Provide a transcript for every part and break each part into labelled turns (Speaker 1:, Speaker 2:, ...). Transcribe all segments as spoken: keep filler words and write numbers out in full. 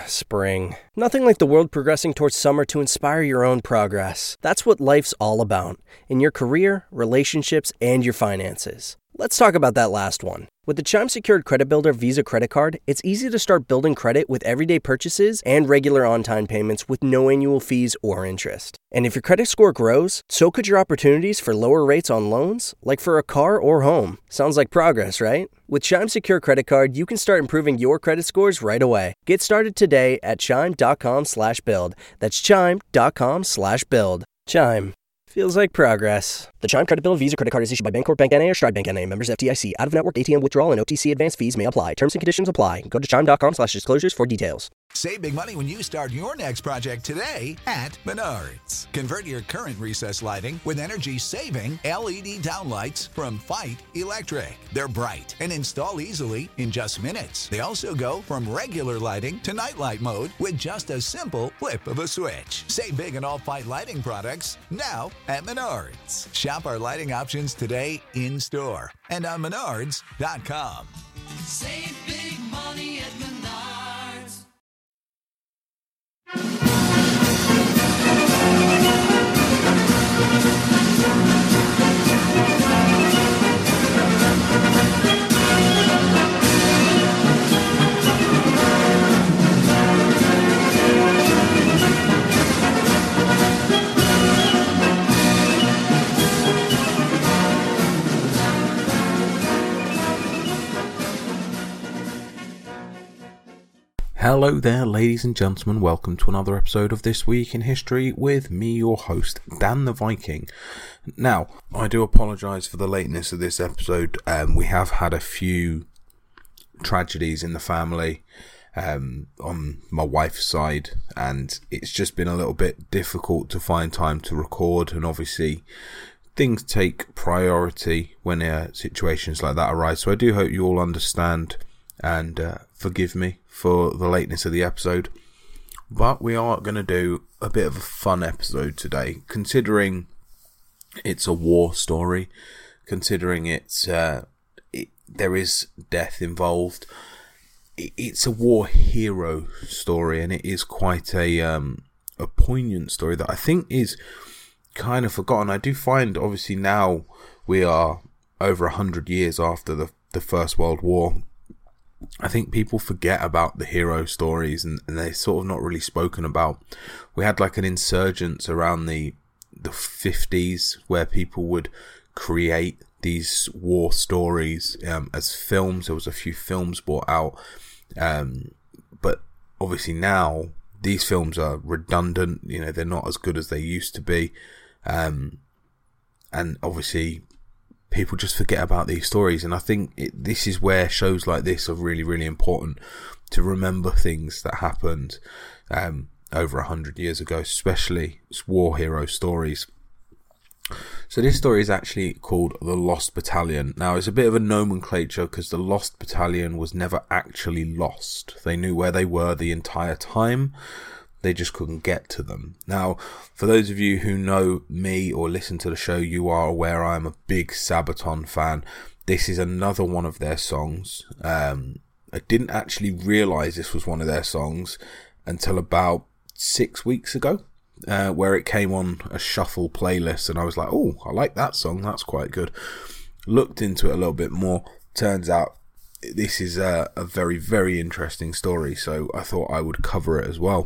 Speaker 1: spring. Nothing like the world progressing towards summer to inspire your own progress. That's what life's all about, in your career, relationships, and your finances. Let's talk about that last one. With the Chime Secured Credit Builder Visa Credit Card, it's easy to start building credit with everyday purchases and regular on-time payments with no annual fees or interest. And if your credit score grows, so could your opportunities for lower rates on loans, like for a car or home. Sounds like progress, right? With Chime Secure Credit Card, you can start improving your credit scores right away. Get started today at chime.com slash build. That's chime.com slash build. Chime. Feels like progress. The Chime Credit Builder Visa Credit Card is issued by Bancorp Bank N A or Stride Bank N A. Members F D I C. Out-of-network A T M withdrawal and O T C advance fees may apply. Terms and conditions apply. Go to chime.com slash disclosures for details.
Speaker 2: Save big money when you start your next project today at Menards. Convert your current recessed lighting with energy-saving L E D downlights from Fight Electric. They're bright and install easily in just minutes. They also go from regular lighting to nightlight mode with just a simple flip of a switch. Save big on all Fight lighting products now at Menards. Shop our lighting options today in-store and on menards dot com.
Speaker 3: Save big money at Menards.
Speaker 4: Hello there, ladies and gentlemen. Welcome to another episode of This Week in History with me, your host, Dan the Viking. Now, I do apologise for the lateness of this episode. Um, we have had a few tragedies in the family um, on my wife's side, and it's just been a little bit difficult to find time to record, and obviously things take priority when uh, situations like that arise. So I do hope you all understand and uh, forgive me for the lateness of the episode, but we are going to do a bit of a fun episode today, considering it's a war story, considering it's uh, it, there is death involved. It, it's a war hero story, and it is quite a um, a poignant story that I think is kind of forgotten. I do find, obviously, now we are over a hundred years after the the First World War. I think people forget about the hero stories, and, and they're sort of not really spoken about. We had like an insurgence around the the fifties where people would create these war stories um, as films. There was a few films brought out, um, but obviously now these films are redundant. You know, they're not as good as they used to be, um, and obviously people just forget about these stories. And I think it, this is where shows like this are really, really important, to remember things that happened um, over a hundred years ago, especially war hero stories. So this story is actually called The Lost Battalion. Now, it's a bit of a nomenclature because the Lost Battalion was never actually lost. They knew where they were the entire time. They just couldn't get to them. Now, for those of you who know me or listen to the show, you are aware I am a big Sabaton fan. This is another one of their songs. Um, I didn't actually realise this was one of their songs until about six weeks ago, uh, where it came on a shuffle playlist, and I was like, oh, I like that song. That's quite good. Looked into it a little bit more. Turns out this is a, a very, very interesting story, so I thought I would cover it as well.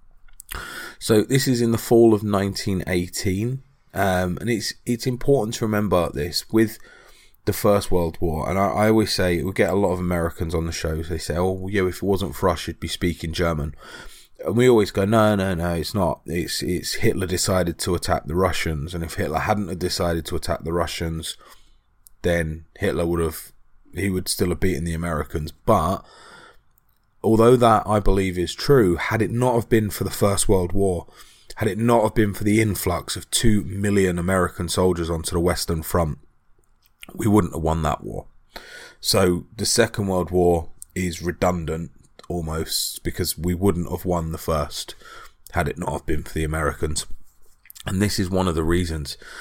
Speaker 4: So this is in the fall of nineteen eighteen, um, and it's it's important to remember this with the First World War. And I, I always say, we get a lot of Americans on the show, they say, oh, well, yeah, if it wasn't for us, you'd be speaking German. And we always go, no, no, no, it's not. It's it's Hitler decided to attack the Russians, and if Hitler hadn't decided to attack the Russians, then Hitler would have, he would still have beaten the Americans. But although that, I believe, is true, had it not have been for the First World War, had it not have been for the influx of two million American soldiers onto the Western Front, we wouldn't have won that war. So the Second World War is redundant almost, because we wouldn't have won the first had it not have been for the Americans. And this is one of the reasons.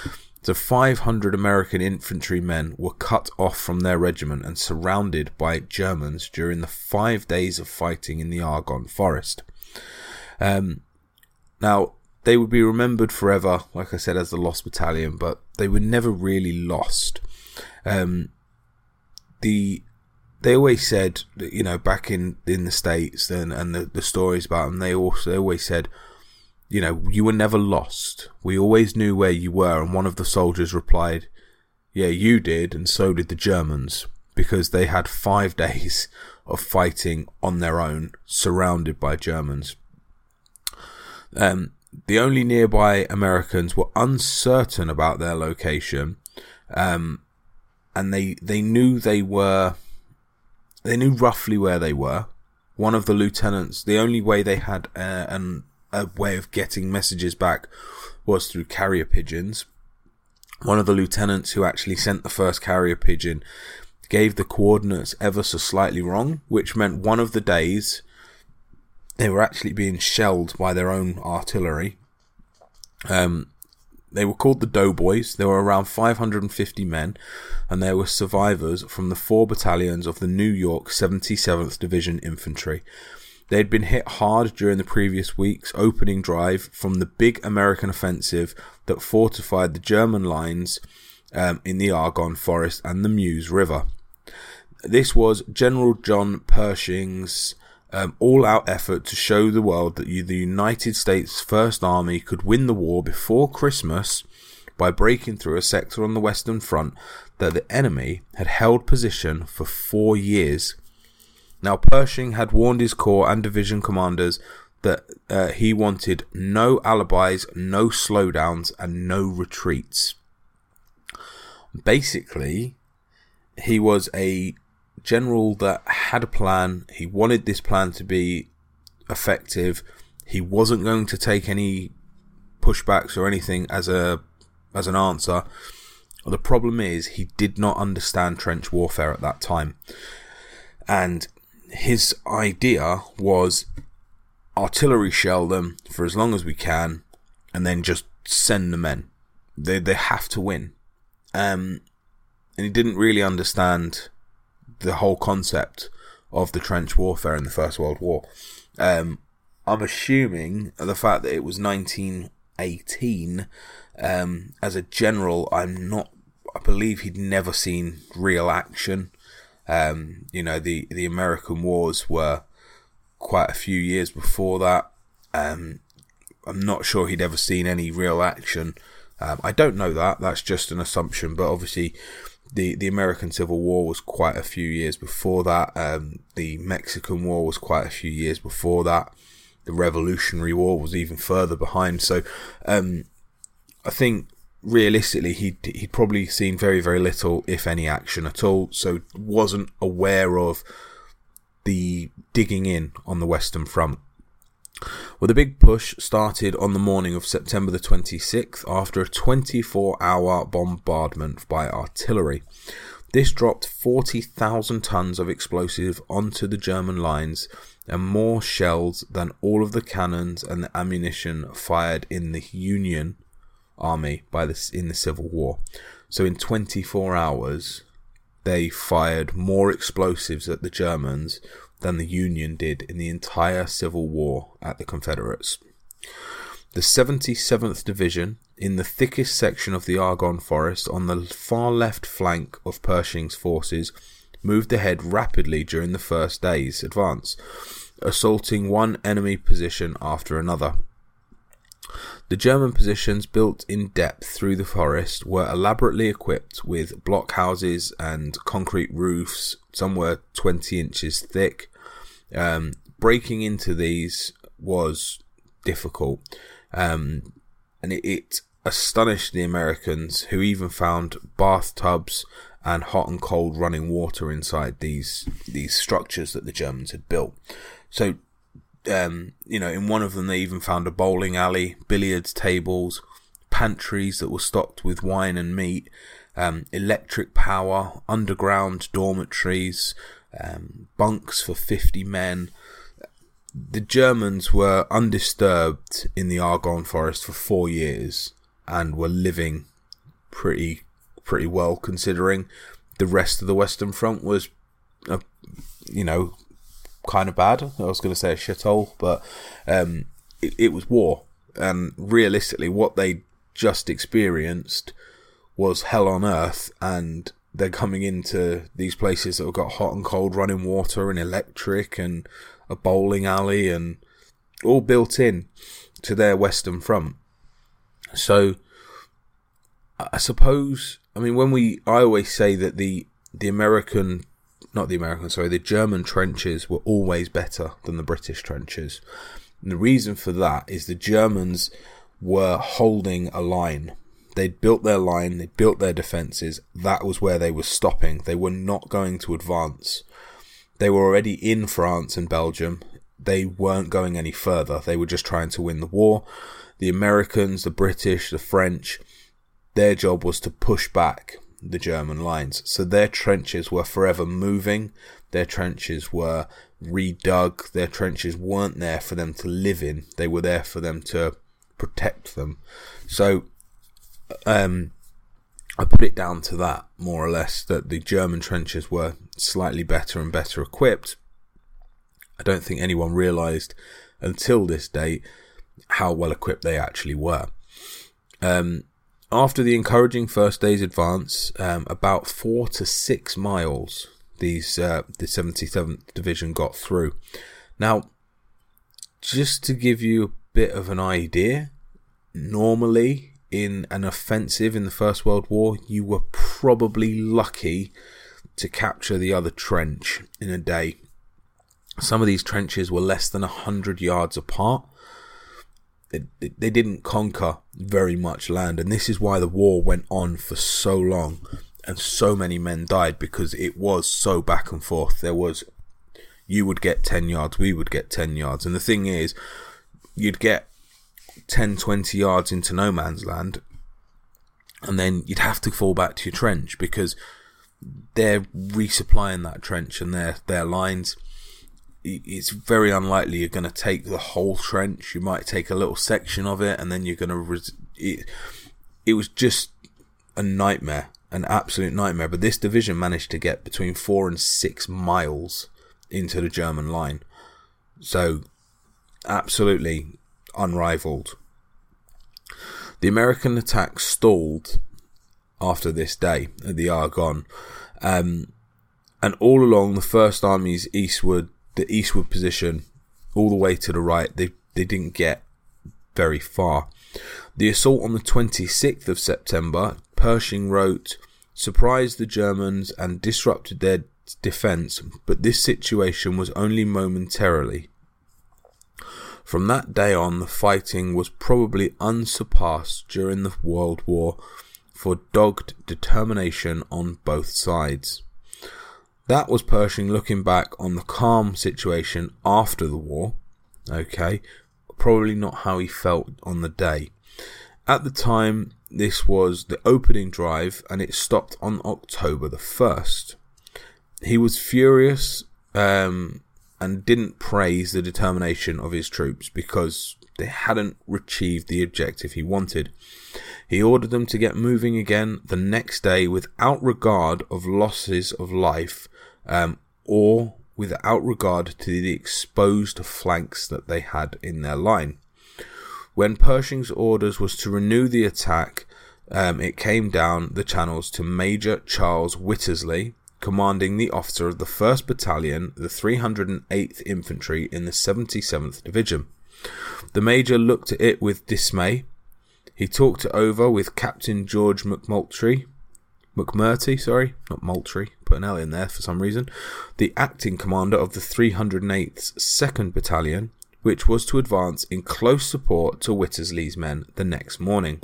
Speaker 4: So five hundred American infantrymen were cut off from their regiment and surrounded by Germans during the five days of fighting in the Argonne Forest. Um, now, they would be remembered forever, like I said, as the Lost Battalion, but they were never really lost. Um, the they always said, you know, back in, in the States and, and the, the stories about them, they also they always said, you know, you were never lost. We always knew where you were. And one of the soldiers replied, yeah, you did, and so did the Germans, because they had five days of fighting on their own, surrounded by Germans. Um, the only nearby Americans were uncertain about their location, um, and they they knew they were, they knew roughly where they were. One of the lieutenants, the only way they had uh, an a way of getting messages back was through carrier pigeons. One of the lieutenants who actually sent the first carrier pigeon gave the coordinates ever so slightly wrong, which meant one of the days they were actually being shelled by their own artillery. Um, they were called the Doughboys. There were around five hundred fifty men, and there were survivors from the four battalions of the New York seventy-seventh Division Infantry. They had been hit hard during the previous week's opening drive from the big American offensive that fortified the German lines um, in the Argonne Forest and the Meuse River. This was General John Pershing's um, all-out effort to show the world that the United States First Army could win the war before Christmas by breaking through a sector on the Western Front that the enemy had held position for four years. Now, Pershing had warned his corps and division commanders that uh, he wanted no alibis, no slowdowns, and no retreats. Basically, he was a general that had a plan. He wanted this plan to be effective. He wasn't going to take any pushbacks or anything as a as an answer. The problem is he did not understand trench warfare at that time. And his idea was artillery shell them for as long as we can and then just send the men. They they have to win. Um, and he didn't really understand the whole concept of the trench warfare in the First World War. Um, I'm assuming the fact that it was nineteen eighteen, um, as a general, I'm not, I believe he'd never seen real action. Um, you know, the, the American wars were quite a few years before that. Um, I'm not sure he'd ever seen any real action. Um, I don't know that. That's just an assumption. But obviously, the, the American Civil War was quite a few years before that. Um, the Mexican War was quite a few years before that. The Revolutionary War was even further behind. So, um, I think realistically, he'd, he'd probably seen very, very little, if any, action at all, so wasn't aware of the digging in on the Western Front. Well, the big push started on the morning of September the twenty-sixth after a twenty-four hour bombardment by artillery. This dropped forty thousand tons of explosive onto the German lines and more shells than all of the cannons and the ammunition fired in the Union Army by this in the Civil War. So in twenty-four hours they fired more explosives at the Germans than the Union did in the entire Civil War at the Confederates. The seventy-seventh Division, in the thickest section of the Argonne Forest on the far left flank of Pershing's forces, moved ahead rapidly during the first day's advance, assaulting one enemy position after another. The German positions, built in depth through the forest, were elaborately equipped with blockhouses and concrete roofs. Some were twenty inches thick. Um, breaking into these was difficult, um, and it, it astonished the Americans, who even found bathtubs and hot and cold running water inside these these structures that the Germans had built. So, Um, you know, in one of them they even found a bowling alley, billiards tables, pantries that were stocked with wine and meat, um, electric power, underground dormitories, um, bunks for fifty men. The Germans were undisturbed in the Argonne Forest for four years and were living pretty pretty well, considering the rest of the Western Front was, uh, you know, kind of bad. I was going to say a shithole, but um, it, it was war. And realistically, what they just experienced was hell on earth, and they're coming into these places that have got hot and cold running water and electric and a bowling alley and all built in to their Western Front. So I suppose, I mean, when we, I always say that the, the American, not the American, sorry, the German trenches were always better than the British trenches. And the reason for that is the Germans were holding a line. They'd built their line, they built their defences. That was where they were stopping. They were not going to advance. They were already in France and Belgium. They weren't going any further. They were just trying to win the war. The Americans, the British, the French, their job was to push back the German lines. So their trenches were forever moving. Their trenches were redug. Their trenches weren't there for them to live in. They were there for them to protect them. So um, I put it down to that, more or less, that the German trenches were slightly better and better equipped. I don't think anyone realised until this date how well equipped they actually were. Um, after the encouraging first day's advance, um, about four to six miles, these uh, the seventy-seventh Division got through. Now, just to give you a bit of an idea, normally in an offensive in the First World War, you were probably lucky to capture the other trench in a day. Some of these trenches were less than one hundred yards apart. They, they didn't conquer very much land, and this is why the war went on for so long and so many men died, because it was so back and forth. There was, you would get ten yards, we would get ten yards, and the thing is, you'd get ten, twenty yards into no man's land, and then you'd have to fall back to your trench, because they're resupplying that trench and their their lines. It's very unlikely you're going to take the whole trench. You might take a little section of it, and then you're going to... Res- it, it was just a nightmare, an absolute nightmare. But this division managed to get between four and six miles into the German line. So, absolutely unrivaled. The American attack stalled after this day at the Argonne. Um, and all along the First Army's eastward the eastward position, all the way to the right, they they didn't get very far. The assault on the twenty-sixth of September, Pershing wrote, surprised the Germans and disrupted their defence, but this situation was only momentarily. From that day on, the fighting was probably unsurpassed during the World War for dogged determination on both sides. That was Pershing looking back on the calm situation after the war. Okay, probably not how he felt on the day. At the time, this was the opening drive, and it stopped on October the first. He was furious um, and didn't praise the determination of his troops because they hadn't achieved the objective he wanted. He ordered them to get moving again the next day without regard of losses of life, Um, or without regard to the exposed flanks that they had in their line. When Pershing's orders was to renew the attack, um, it came down the channels to Major Charles Wittersley, commanding the officer of the first Battalion, the three hundred eighth Infantry in the seventy-seventh Division. The Major looked at it with dismay. He talked it over with Captain George McMurtry, McMurtry, sorry, not Moultrie, put an L in there for some reason, the acting commander of the three hundred eighth second Battalion, which was to advance in close support to Wittersley's men the next morning.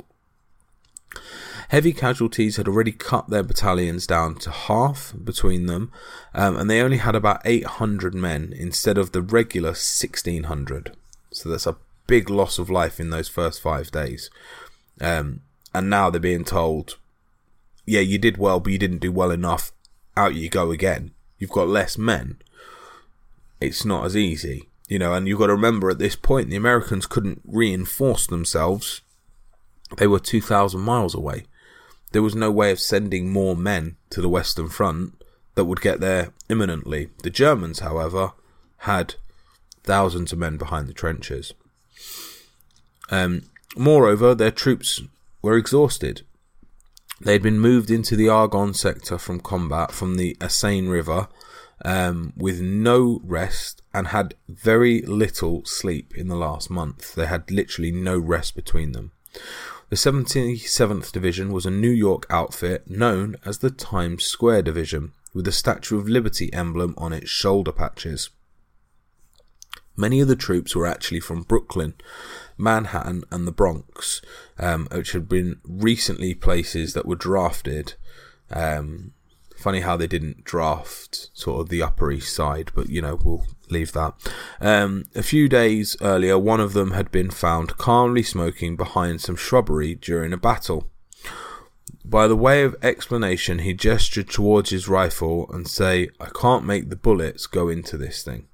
Speaker 4: Heavy casualties had already cut their battalions down to half between them, um, and they only had about eight hundred men instead of the regular sixteen hundred. So that's a big loss of life in those first five days. Um, and now they're being told, yeah, you did well, but you didn't do well enough. Out you go again. You've got less men. It's not as easy, you know, and you've got to remember at this point, the Americans couldn't reinforce themselves. They were two thousand miles away. there was no way of sending more men to the Western Front that would get there imminently. The Germans, however, had thousands of men behind the trenches. Um, moreover, their troops were exhausted. They had been moved into the Argonne sector from combat from the Seine River um, with no rest and had very little sleep in the last month. They had literally no rest between them. The seventy-seventh Division was a New York outfit known as the Times Square Division, with the Statue of Liberty emblem on its shoulder patches. Many of the troops were actually from Brooklyn, Manhattan and the Bronx, um, which had been recently places that were drafted. Um, funny how they didn't draft sort of the Upper East Side, but you know, we'll leave that. Um, a few days earlier, one of them had been found calmly smoking behind some shrubbery during a battle. By the way of explanation, he gestured towards his rifle and say, "I can't make the bullets go into this thing."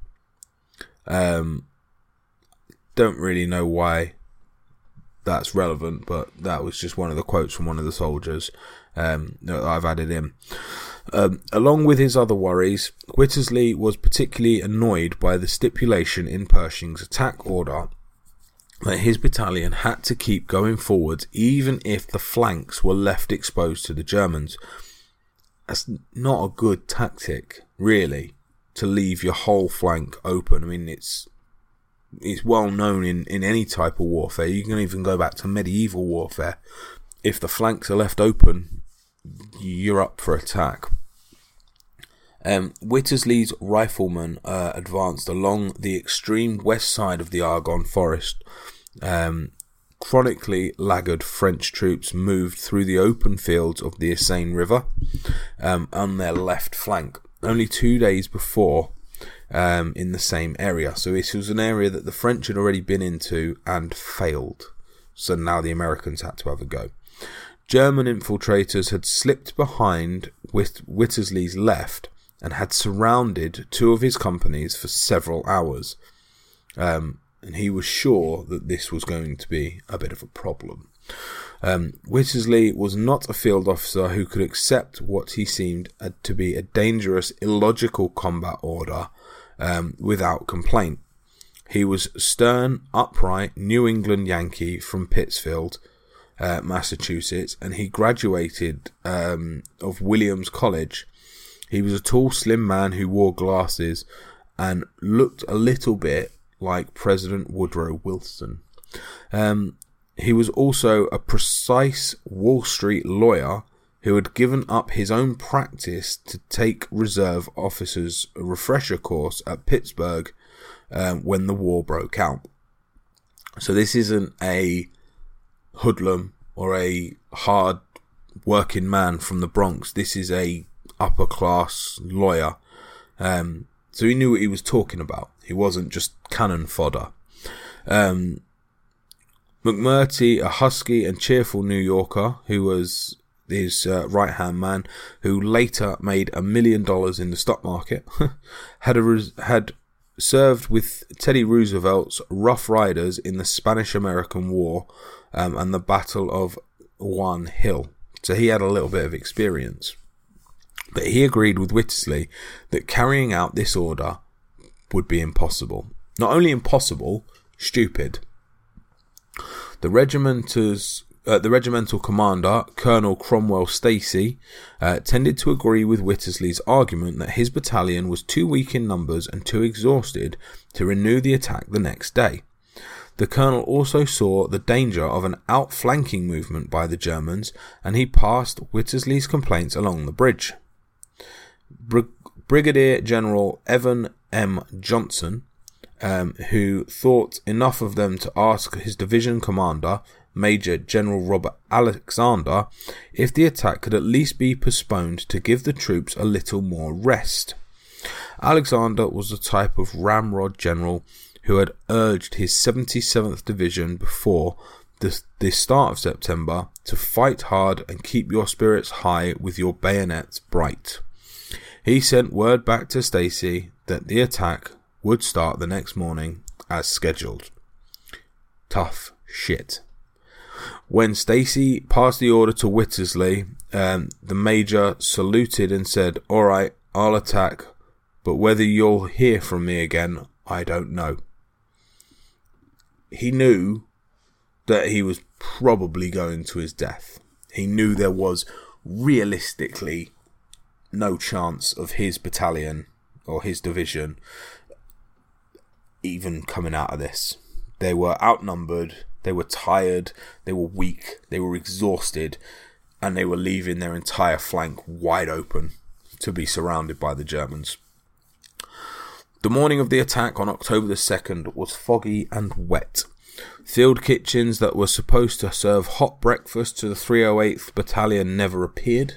Speaker 4: Um, don't really know why that's relevant, but that was just one of the quotes from one of the soldiers um, that I've added in. Um, along with his other worries, Whittlesey was particularly annoyed by the stipulation in Pershing's attack order that his battalion had to keep going forwards even if the flanks were left exposed to the Germans. That's not a good tactic, really, to leave your whole flank open. I mean, it's it's well known in, in any type of warfare. You can even go back to medieval warfare. If the flanks are left open, you're up for attack. Um, Whittlesey's riflemen uh, advanced along the extreme west side of the Argonne forest. Um, chronically laggard French troops moved through the open fields of the Seine River um, on their left flank, only two days before um, in the same area. So this was an area that the French had already been into and failed. So now the Americans had to have a go. German infiltrators had slipped behind with Whittlesey's left and had surrounded two of his companies for several hours. Um, and he was sure that this was going to be a bit of a problem. Um, Whittlesey was not a field officer who could accept what he seemed to be a dangerous, illogical combat order um, without complaint. He was stern, upright New England Yankee from Pittsfield, uh, Massachusetts, and he graduated um, of Williams College. He was a tall, slim man who wore glasses and looked a little bit like President Woodrow Wilson. Um, he was also a precise Wall Street lawyer who had given up his own practice to take reserve officers a refresher course at Pittsburgh um, when the war broke out. So this isn't a hoodlum or a hard working man from the Bronx. This is a upper class lawyer. Um, so he knew what he was talking about. He wasn't just cannon fodder. Um, McMurtry, a husky and cheerful New Yorker who was his uh, right-hand man, who later made a million dollars in the stock market, had a res- had served with Teddy Roosevelt's Rough Riders in the Spanish-American War um, and the Battle of One Hill. So he had a little bit of experience. But he agreed with Whittlesey that carrying out this order would be impossible. Not only impossible, stupid. The regimental's, uh, the regimental commander, Colonel Cromwell Stacy, uh, tended to agree with Whittlesey's argument that his battalion was too weak in numbers and too exhausted to renew the attack the next day. The colonel also saw the danger of an outflanking movement by the Germans, and he passed Whittlesey's complaints along the bridge. Brig- Brigadier General Evan M. Johnson, um, who thought enough of them to ask his division commander, Major General Robert Alexander, if the attack could at least be postponed to give the troops a little more rest. Alexander was the type of ramrod general who had urged his seventy-seventh Division before the, the start of September to fight hard and keep your spirits high with your bayonets bright. He sent word back to Stacy that the attack would start the next morning as scheduled. Tough shit. When Stacey passed the order to Wittersley, um, the major saluted and said, "All right, I'll attack, but whether you'll hear from me again, I don't know." He knew that he was probably going to his death. He knew there was realistically no chance of his battalion or his division even coming out of this. They were outnumbered, they were tired, they were weak, they were exhausted, and they were leaving their entire flank wide open to be surrounded by the Germans. The morning of the attack on October the second was foggy and wet. Field kitchens that were supposed to serve hot breakfast to the three oh eighth Battalion never appeared,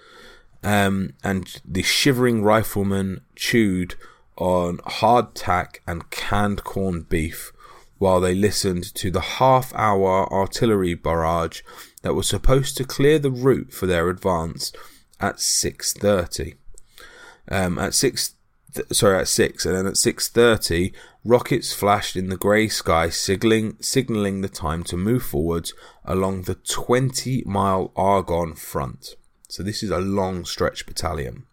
Speaker 4: um, and the shivering riflemen chewed on hardtack and canned corned beef while they listened to the half-hour artillery barrage that was supposed to clear the route for their advance at six thirty. Um, at six, th- sorry, at six, and then at six thirty, rockets flashed in the grey sky, signaling signaling the time to move forwards along the twenty-mile Argonne front. So this is a long stretch battalion.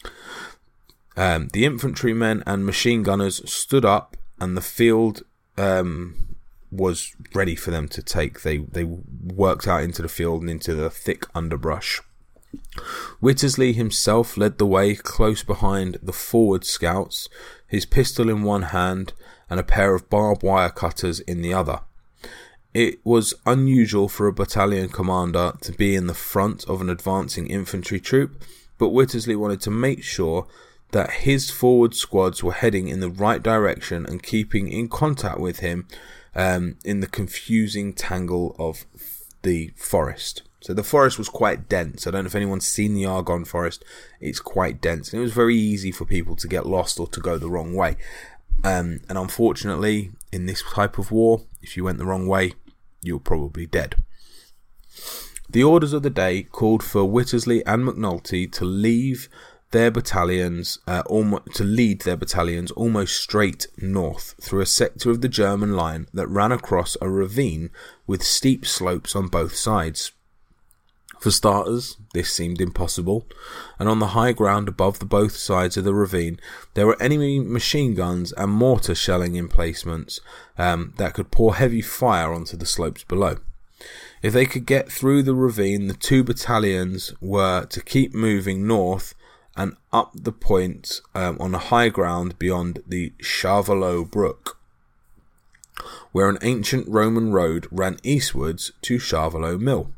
Speaker 4: Um, the infantrymen and machine gunners stood up, and the field um, was ready for them to take. They they worked out into the field and into the thick underbrush. Wittersley himself led the way close behind the forward scouts, his pistol in one hand and a pair of barbed wire cutters in the other. It was unusual for a battalion commander to be in the front of an advancing infantry troop, but Wittersley wanted to make sure that his forward squads were heading in the right direction and keeping in contact with him um, in the confusing tangle of the forest. So the forest was quite dense. I don't know if anyone's seen the Argonne forest. It's quite dense, and it was very easy for people to get lost or to go the wrong way. Um, and unfortunately, in this type of war, if you went the wrong way, you're probably dead. The orders of the day called for Wittersley and McNulty to leave their battalions, uh, almost, to lead their battalions almost straight north through a sector of the German line that ran across a ravine with steep slopes on both sides. For starters, this seemed impossible, and on the high ground above the both sides of the ravine, there were enemy machine guns and mortar shelling emplacements um, that could pour heavy fire onto the slopes below. If they could get through the ravine, the two battalions were to keep moving north and up the point um, on the high ground beyond the Charvelot Brook, where an ancient Roman road ran eastwards to Charvelot Mill.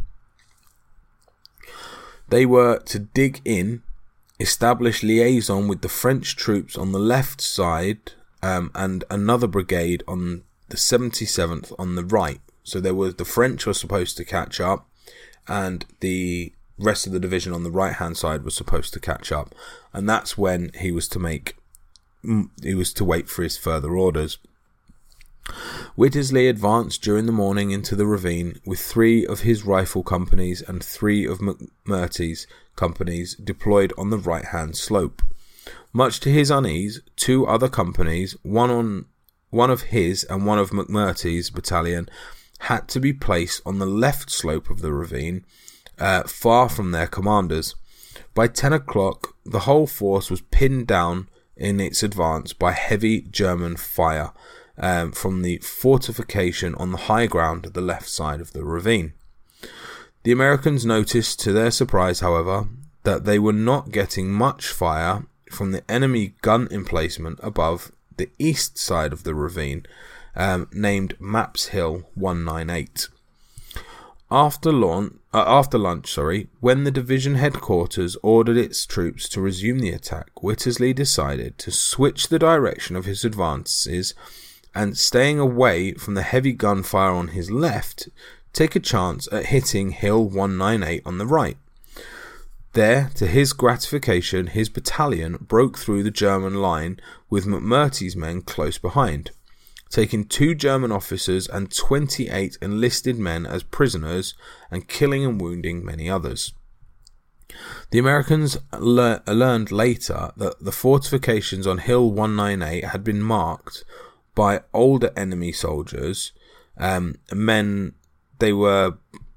Speaker 4: They were to dig in, establish liaison with the French troops on the left side um, and another brigade on the seventy-seventh on the right. So there was the French were supposed to catch up, and the rest of the division on the right hand side was supposed to catch up, and that's when he was to make he was to wait for his further orders. Wittersley advanced during the morning into the ravine with three of his rifle companies and three of McMurtry's companies deployed on the right hand slope. Much to his unease, two other companies, one on one of his and one of McMurtry's battalion, had to be placed on the left slope of the ravine, uh, far from their commanders. By ten o'clock, the whole force was pinned down in its advance by heavy German fire um, from the fortification on the high ground at the left side of the ravine. The Americans noticed, to their surprise, however, that they were not getting much fire from the enemy gun emplacement above the east side of the ravine, um, named Maps Hill one ninety-eight. After launch, uh, after lunch, sorry, when the division headquarters ordered its troops to resume the attack, Wittersley decided to switch the direction of his advances and, staying away from the heavy gunfire on his left, take a chance at hitting Hill one ninety-eight on the right. There, to his gratification, his battalion broke through the German line with McMurtry's men close behind, taking two German officers and twenty-eight enlisted men as prisoners and killing and wounding many others. The Americans le- learned later that the fortifications on Hill one ninety-eight had been marked by older enemy soldiers, um, men. They were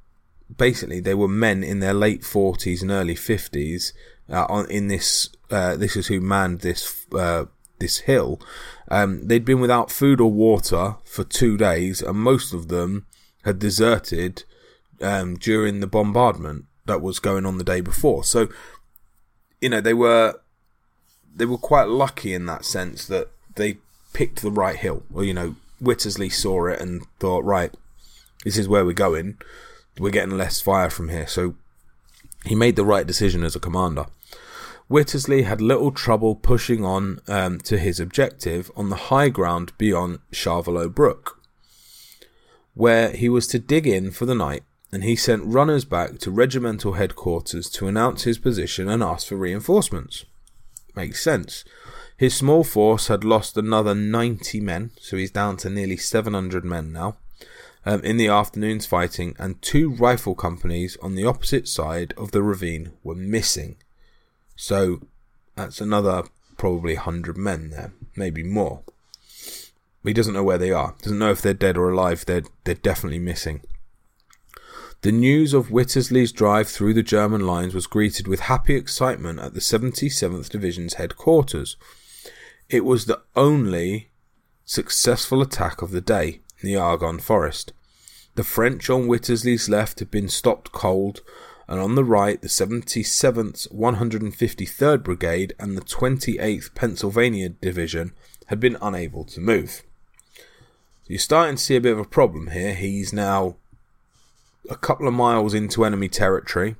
Speaker 4: basically they were men in their late forties and early fifties. Uh, on in this, uh, this is who manned this uh, this hill. Um, they'd been without food or water for two days, and most of them had deserted um, during the bombardment that was going on the day before. So, you know, they were they were quite lucky in that sense that they picked the right hill. Or, you know, Wittersley saw it and thought, right, this is where we're going. We're getting less fire from here. So he made the right decision as a commander. Wittersley had little trouble pushing on um, to his objective on the high ground beyond Charlevoix Brook, where he was to dig in for the night, and he sent runners back to regimental headquarters to announce his position and ask for reinforcements. Makes sense. His small force had lost another ninety men, so he's down to nearly seven hundred men now, um, in the afternoon's fighting, and two rifle companies on the opposite side of the ravine were missing. So that's another probably one hundred men there, maybe more. He doesn't know where they are. Doesn't know if they're dead or alive. They're, they're definitely missing. The news of Wittersley's drive through the German lines was greeted with happy excitement at the seventy-seventh Division's headquarters. It was the only successful attack of the day in the Argonne Forest. The French on Wittersley's left had been stopped cold, and on the right, the seventy-seventh one hundred fifty-third Brigade and the twenty-eighth Pennsylvania Division had been unable to move. You're starting to see a bit of a problem here. He's now a couple of miles into enemy territory.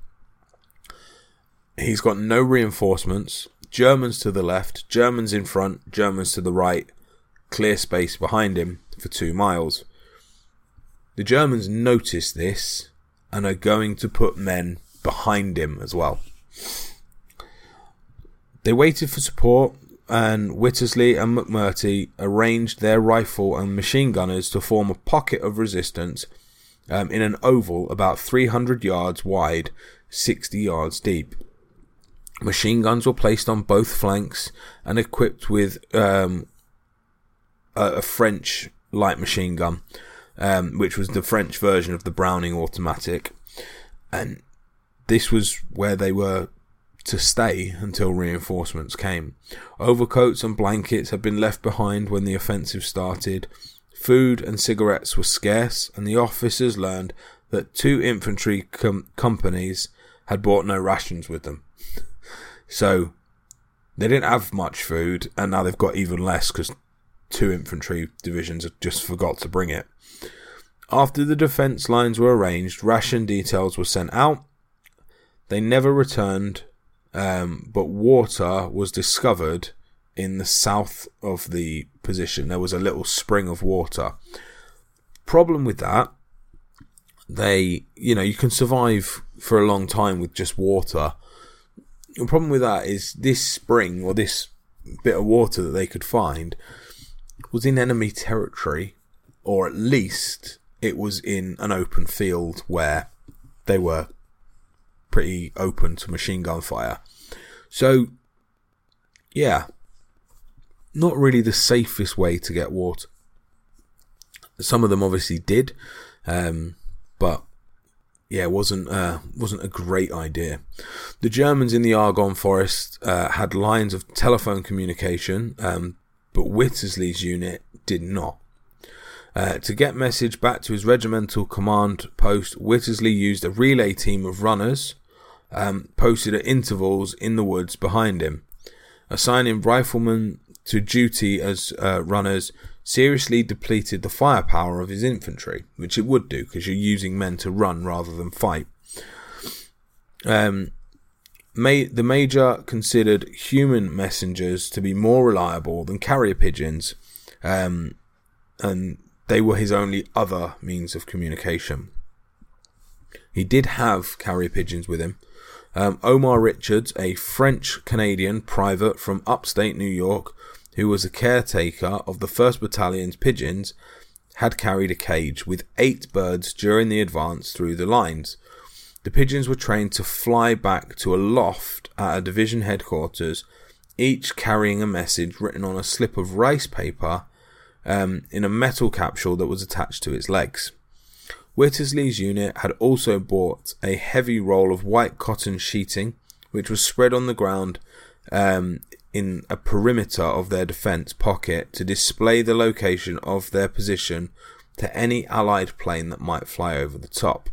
Speaker 4: He's got no reinforcements. Germans to the left, Germans in front, Germans to the right. Clear space behind him for two miles. The Germans notice this and are going to put men behind him as well. They waited for support, and Wittersley and McMurtry arranged their rifle and machine gunners to form a pocket of resistance um, in an oval about three hundred yards wide, sixty yards deep. Machine guns were placed on both flanks and equipped with um, a, a French light machine gun, um, which was the French version of the Browning automatic. And this was where they were to stay until reinforcements came. Overcoats and blankets had been left behind when the offensive started. Food and cigarettes were scarce, and the officers learned that two infantry com- companies had brought no rations with them. So they didn't have much food, and now they've got even less because two infantry divisions have just forgot to bring it. After the defence lines were arranged, ration details were sent out. They never returned, um, but water was discovered in the south of the position. There was a little spring of water. Problem with that, they, you know, you can survive for a long time with just water. The problem with that is this spring, or this bit of water that they could find, was in enemy territory, or at least it was in an open field where they were pretty open to machine gun fire. So, yeah, not really the safest way to get water. Some of them obviously did, um, but yeah, it wasn't uh, wasn't a great idea. The Germans in the Argonne Forest uh, had lines of telephone communication, um, but Wittersley's unit did not. Uh, to get message back to his regimental command post, Wittersley used a relay team of runners um, posted at intervals in the woods behind him. Assigning riflemen to duty as uh, runners seriously depleted the firepower of his infantry, which it would do because you're using men to run rather than fight. Um, may, the major considered human messengers to be more reliable than carrier pigeons, um, and they were his only other means of communication. He did have carrier pigeons with him. Um, Omar Richards, a French-Canadian private from upstate New York, who was a caretaker of the first Battalion's pigeons, had carried a cage with eight birds during the advance through the lines. The pigeons were trained to fly back to a loft at a division headquarters, each carrying a message written on a slip of rice paper um, in a metal capsule that was attached to its legs. Wittersley's unit had also bought a heavy roll of white cotton sheeting, which was spread on the ground um, in a perimeter of their defence pocket to display the location of their position to any Allied plane that might fly over the top.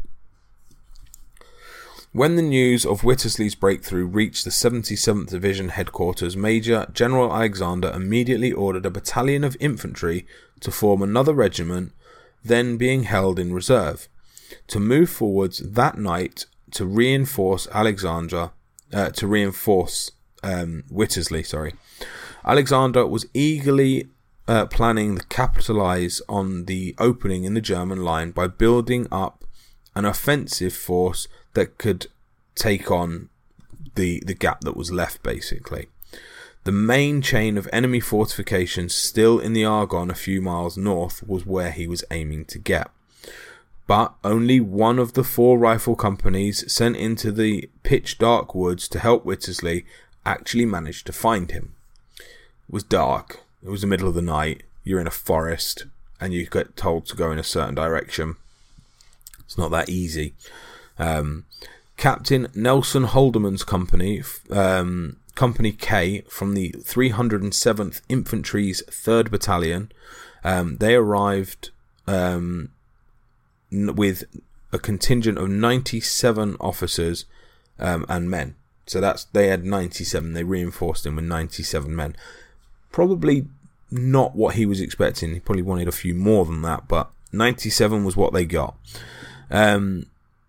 Speaker 4: When the news of Wittersley's breakthrough reached the seventy-seventh Division headquarters, Major General Alexander immediately ordered a battalion of infantry to form another regiment, then being held in reserve, to move forwards that night to reinforce Alexander, uh, to reinforce um, Wittersley. Sorry, Alexander was eagerly uh, planning to capitalise on the opening in the German line by building up an offensive force that could take on the the gap that was left, basically. The main chain of enemy fortifications still in the Argonne a few miles north was where he was aiming to get. But only one of the four rifle companies sent into the pitch-dark woods to help Wittersley actually managed to find him. It was dark. It was the middle of the night. You're in a forest and you get told to go in a certain direction. It's not that easy. Um, Captain Nelson Haldeman's company, um, Company K from the three hundred seventh Infantry's third Battalion, um, they arrived um, n- with a contingent of ninety-seven officers um, and men. So that's they had ninety-seven. They reinforced him with ninety-seven men. Probably not what he was expecting. He probably wanted a few more than that, but ninety-seven was what they got. Um,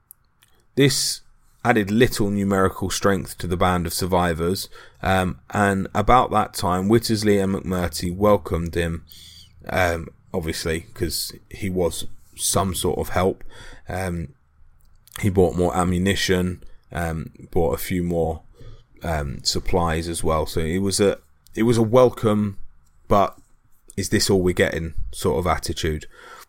Speaker 4: this added little numerical strength to the band of survivors, um, and about that time, Wittersley and McMurtry welcomed him, um, obviously, because he was some sort of help. Um, he bought more ammunition, um, bought a few more um, supplies as well. So it was a it was a welcome, but is this all we're getting sort of attitude.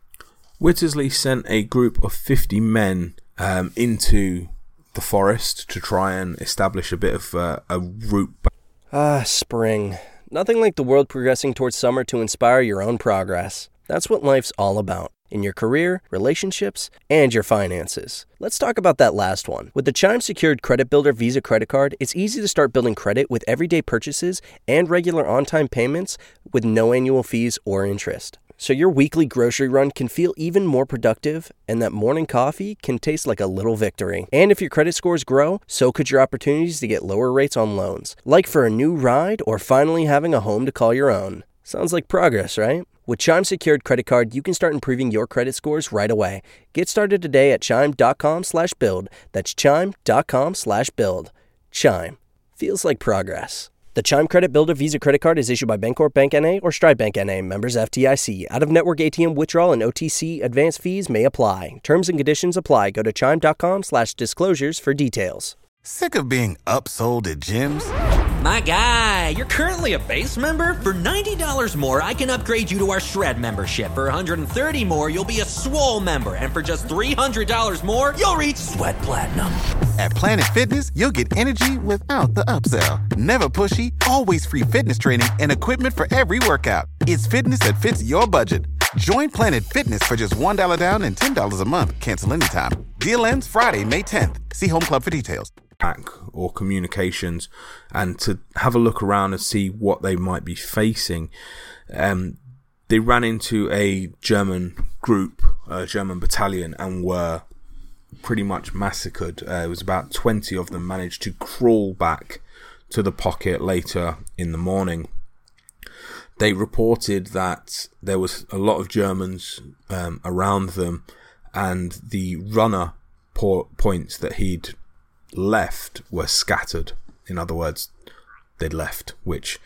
Speaker 4: Wittersley sent a group of fifty men um, into the forest to try and establish a bit of uh, a route.
Speaker 1: Ah, spring. Nothing like the world progressing towards summer to inspire your own progress. That's what life's all about. In your career, relationships, and your finances. Let's talk about that last one. With the Chime Secured Credit Builder Visa Credit Card, it's easy to start building credit with everyday purchases and regular on-time payments with no annual fees or interest. So your weekly grocery run can feel even more productive, and that morning coffee can taste like a little victory. And if your credit scores grow, so could your opportunities to get lower rates on loans. Like for a new ride or finally having a home to call your own. Sounds like progress, right? With Chime Secured Credit Card, you can start improving your credit scores right away. Get started today at chime.com slash build. That's chime.com slash build. Chime. Feels like progress. The Chime Credit Builder Visa Credit Card is issued by Bancorp Bank N A or Stride Bank N A, members F D I C. Out-of-network A T M withdrawal and O T C advance fees may apply. Terms and conditions apply. Go to chime.com slash disclosures for details.
Speaker 5: Sick of being upsold at gyms?
Speaker 6: My guy, you're currently a base member? For ninety dollars more, I can upgrade you to our Shred membership. For one hundred thirty dollars more, you'll be a Swole member. And for just three hundred dollars more, you'll reach Sweat Platinum.
Speaker 5: At Planet Fitness, you'll get energy without the upsell. Never pushy, always free fitness training and equipment for every workout. It's fitness that fits your budget. Join Planet Fitness for just one dollar down and ten dollars a month. Cancel anytime. Deal ends Friday, May tenth. See Home Club for details.
Speaker 4: Or communications, and to have a look around and see what they might be facing. Um, they ran into a German group, a German battalion, and were pretty much massacred. Uh, it was about twenty of them managed to crawl back to the pocket later in the morning. They reported that there was a lot of Germans um, around them, and the runner po- points that he'd left were scattered. In other words, they'd left, which,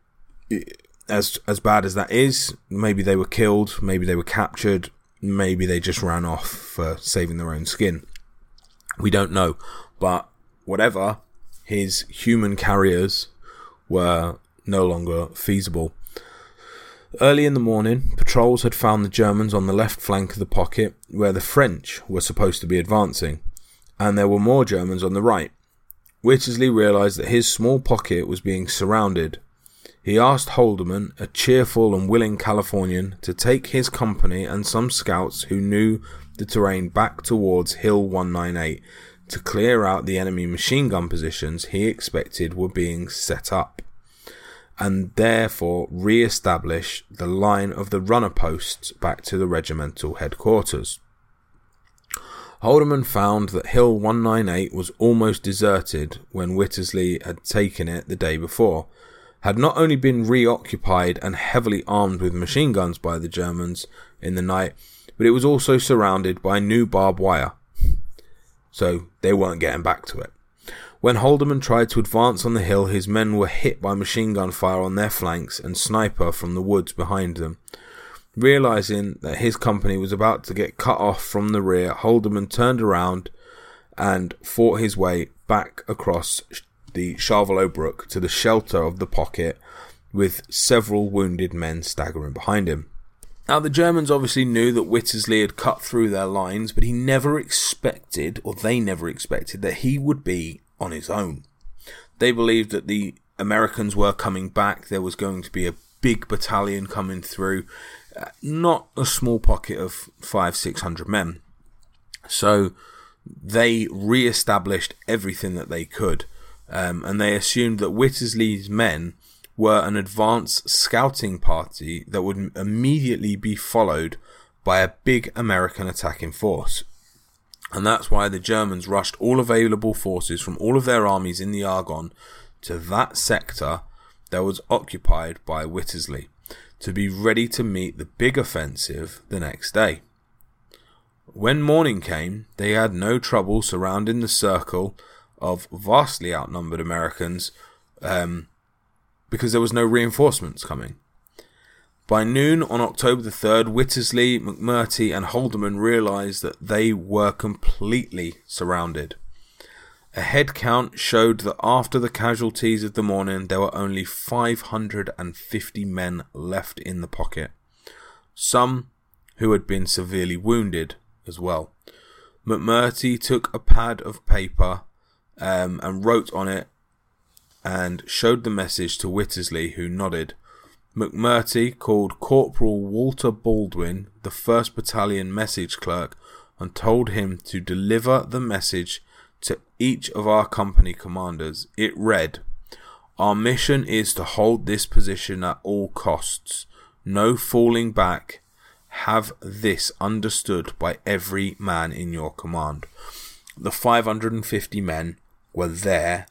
Speaker 4: as as bad as that is, maybe they were killed, maybe they were captured, maybe they just ran off for saving their own skin. We don't know, but whatever, his human carriers were no longer feasible. Early in the morning, patrols had found the Germans on the left flank of the pocket where the French were supposed to be advancing, and there were more Germans on the right. Wittersley realised that his small pocket was being surrounded. He asked Haldeman, a cheerful and willing Californian, to take his company and some scouts who knew the terrain back towards Hill one ninety-eight to clear out the enemy machine gun positions he expected were being set up, and therefore re-establish the line of the runner posts back to the regimental headquarters. Haldeman found that Hill one ninety-eight was almost deserted when Whittlesey had taken it the day before, had not only been reoccupied and heavily armed with machine guns by the Germans in the night, but it was also surrounded by new barbed wire, so they weren't getting back to it. When Haldeman tried to advance on the hill, his men were hit by machine gun fire on their flanks and sniper from the woods behind them. Realizing that his company was about to get cut off from the rear, Haldeman turned around and fought his way back across the Charlevoix Brook to the shelter of the pocket, with several wounded men staggering behind him. Now, the Germans obviously knew that Whittlesey had cut through their lines, but he never expected, or they never expected, that he would be on his own. They believed that the Americans were coming back. There was going to be a big battalion coming through, uh, not a small pocket of five, six hundred men. So they re-established everything that they could. Um, and they assumed that Whittlesey's men were an advance scouting party that would immediately be followed by a big American attacking force. And that's why the Germans rushed all available forces from all of their armies in the Argonne to that sector that was occupied by Whittlesey, to be ready to meet the big offensive the next day. When morning came, they had no trouble surrounding the circle of vastly outnumbered Americans, um, because there was no reinforcements coming. By noon on October the third, Whittlesey, McMurtry and Haldeman realized that they were completely surrounded. A head count showed that after the casualties of the morning, there were only five hundred fifty men left in the pocket, some who had been severely wounded as well. McMurtry took a pad of paper Um, and wrote on it and showed the message to Whittlesey, who nodded. McMurtry called Corporal Walter Baldwin, the first Battalion message clerk, and told him to deliver the message to each of our company commanders. It read, "Our mission is to hold this position at all costs. No falling back. Have this understood by every man in your command." The five hundred fifty men were there,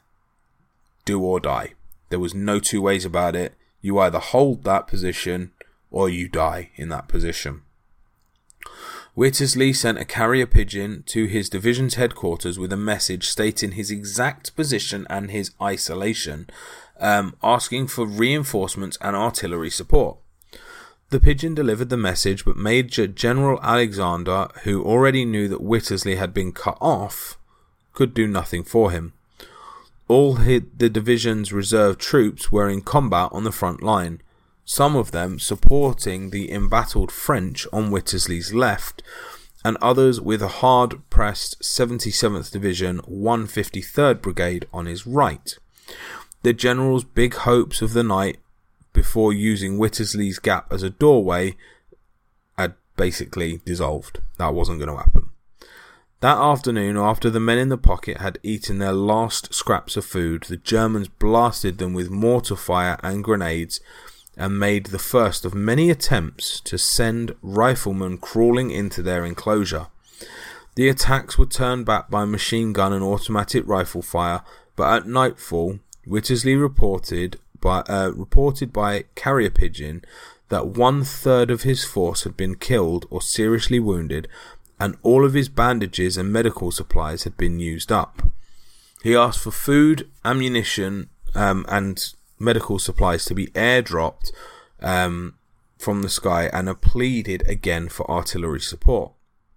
Speaker 4: do or die. There was no two ways about it. You either hold that position or you die in that position. Whittlesey sent a carrier pigeon to his division's headquarters with a message stating his exact position and his isolation, um, asking for reinforcements and artillery support. The pigeon delivered the message, but Major General Alexander, who already knew that Whittlesey had been cut off, could do nothing for him. All the division's reserve troops were in combat on the front line, some of them supporting the embattled French on Whittlesey's left, and others with a hard-pressed seventy-seventh Division, one hundred fifty-third Brigade on his right. The general's big hopes of the night, before using Whittlesey's Gap as a doorway, had basically dissolved. That wasn't going to happen. That afternoon, after the men in the pocket had eaten their last scraps of food, the Germans blasted them with mortar fire and grenades and made the first of many attempts to send riflemen crawling into their enclosure. The attacks were turned back by machine gun and automatic rifle fire, but at nightfall, Whittlesey reported by, uh, reported by carrier pigeon that one third of his force had been killed or seriously wounded, and all of his bandages and medical supplies had been used up. He asked for food, ammunition, um, and medical supplies to be airdropped um, from the sky, and pleaded again for artillery support.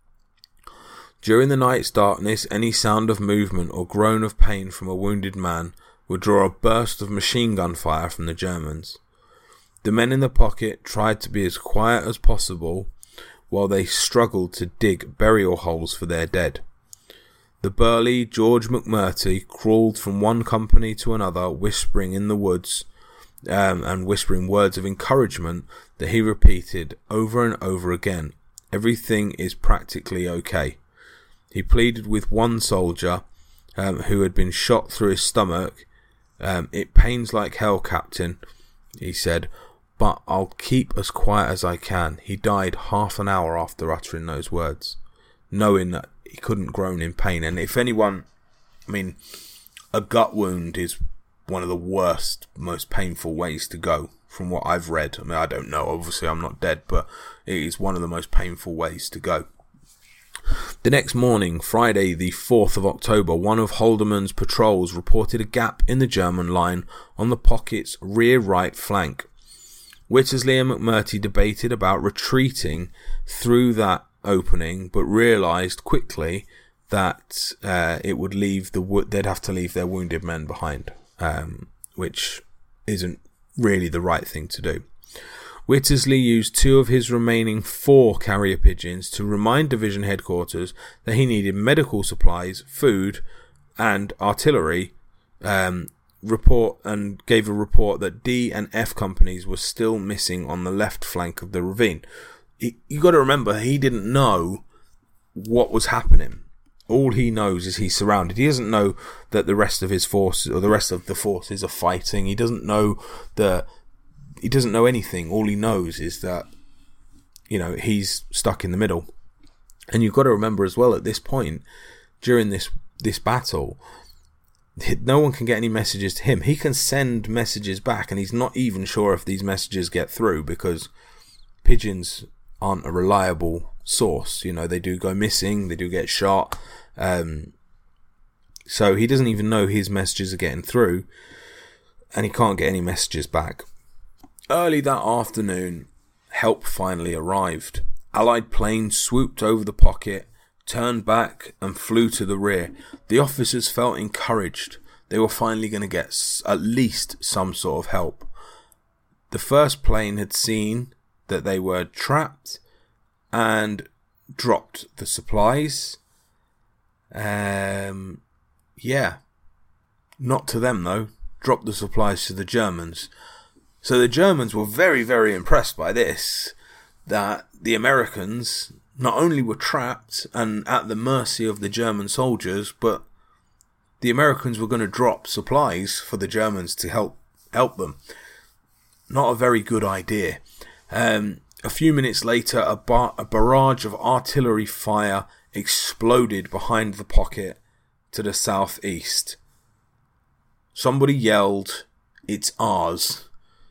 Speaker 4: During the night's darkness, any sound of movement or groan of pain from a wounded man would draw a burst of machine gun fire from the Germans. The men in the pocket tried to be as quiet as possible while they struggled to dig burial holes for their dead. The burly George McMurtry crawled from one company to another, whispering in the woods, um, and whispering words of encouragement that he repeated over and over again. Everything is practically okay. He pleaded with one soldier um, who had been shot through his stomach. Um, it pains like hell, Captain, he said, but I'll keep as quiet as I can. He died half an hour after uttering those words, knowing that he couldn't groan in pain. And if anyone, I mean, a gut wound is one of the worst, most painful ways to go, from what I've read. I mean, I don't know, obviously I'm not dead, but it is one of the most painful ways to go. The next morning, Friday the fourth of October, one of Haldeman's patrols reported a gap in the German line on the pocket's rear right flank. Wittersley and McMurtry debated about retreating through that opening, but realised quickly that uh, it would leave the they'd have to leave their wounded men behind, um, which isn't really the right thing to do. Wittersley used two of his remaining four carrier pigeons to remind division headquarters that he needed medical supplies, food, and artillery. Um, report and gave a report that D and F companies were still missing on the left flank of the ravine. You got to remember, he didn't know what was happening. All he knows is he's surrounded. He doesn't know that the rest of his forces or the rest of the forces are fighting. He doesn't know that. He doesn't know anything. All he knows is that, you know, he's stuck in the middle. And you've got to remember as well, at this point, during this this battle, no one can get any messages to him. He can send messages back, and he's not even sure if these messages get through, because pigeons aren't a reliable source. You know, they do go missing, they do get shot. Um, so he doesn't even know his messages are getting through, and he can't get any messages back. Early that afternoon, help finally arrived. Allied planes swooped over the pocket, turned back and flew to the rear. The officers felt encouraged. They were finally going to get at least some sort of help. The first plane had seen that they were trapped and dropped the supplies. Um, yeah. Not to them though. Dropped the supplies to the Germans. So the Germans were very, very impressed by this, that the Americans not only were trapped and at the mercy of the German soldiers, but the Americans were going to drop supplies for the Germans to help help them. Not a very good idea. Um, a few minutes later, a, bar- a barrage of artillery fire exploded behind the pocket to the southeast. Somebody yelled, "It's ours."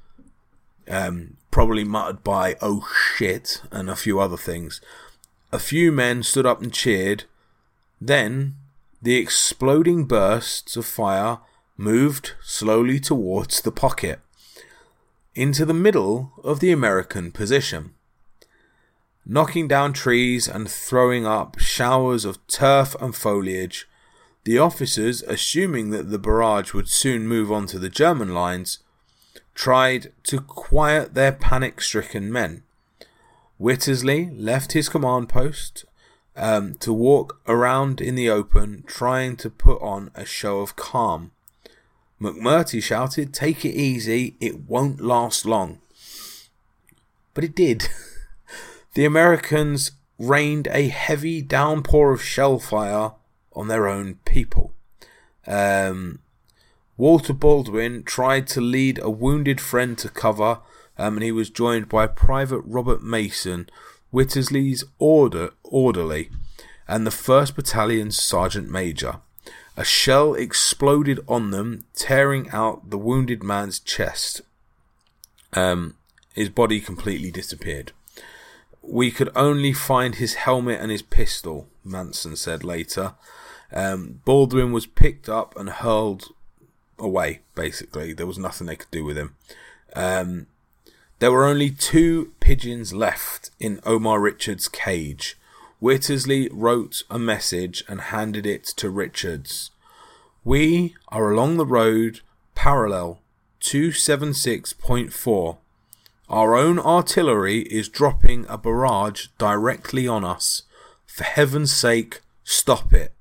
Speaker 4: Um, probably muttered by "oh shit" and a few other things. A few men stood up and cheered. Then the exploding bursts of fire moved slowly towards the pocket, into the middle of the American position, knocking down trees and throwing up showers of turf and foliage. The officers, assuming that the barrage would soon move on to the German lines, tried to quiet their panic-stricken men. Wittersley left his command post um, to walk around in the open, trying to put on a show of calm. McMurtry shouted, "Take it easy, it won't last long." But it did. The Americans rained a heavy downpour of shell fire on their own people. Um... Walter Baldwin tried to lead a wounded friend to cover, um, and he was joined by Private Robert Mason, Wittersley's order, orderly, and the first Battalion's Sergeant Major. A shell exploded on them, tearing out the wounded man's chest. Um, his body completely disappeared. "We could only find his helmet and his pistol," Manson said later. Um, Baldwin was picked up and hurled away, basically. There was nothing they could do with him. Um, there were only two pigeons left in Omar Richards' cage. Wittersley wrote a message and handed it to Richards. "We are along the road parallel two seventy-six point four. Our own artillery is dropping a barrage directly on us. For heaven's sake, stop it."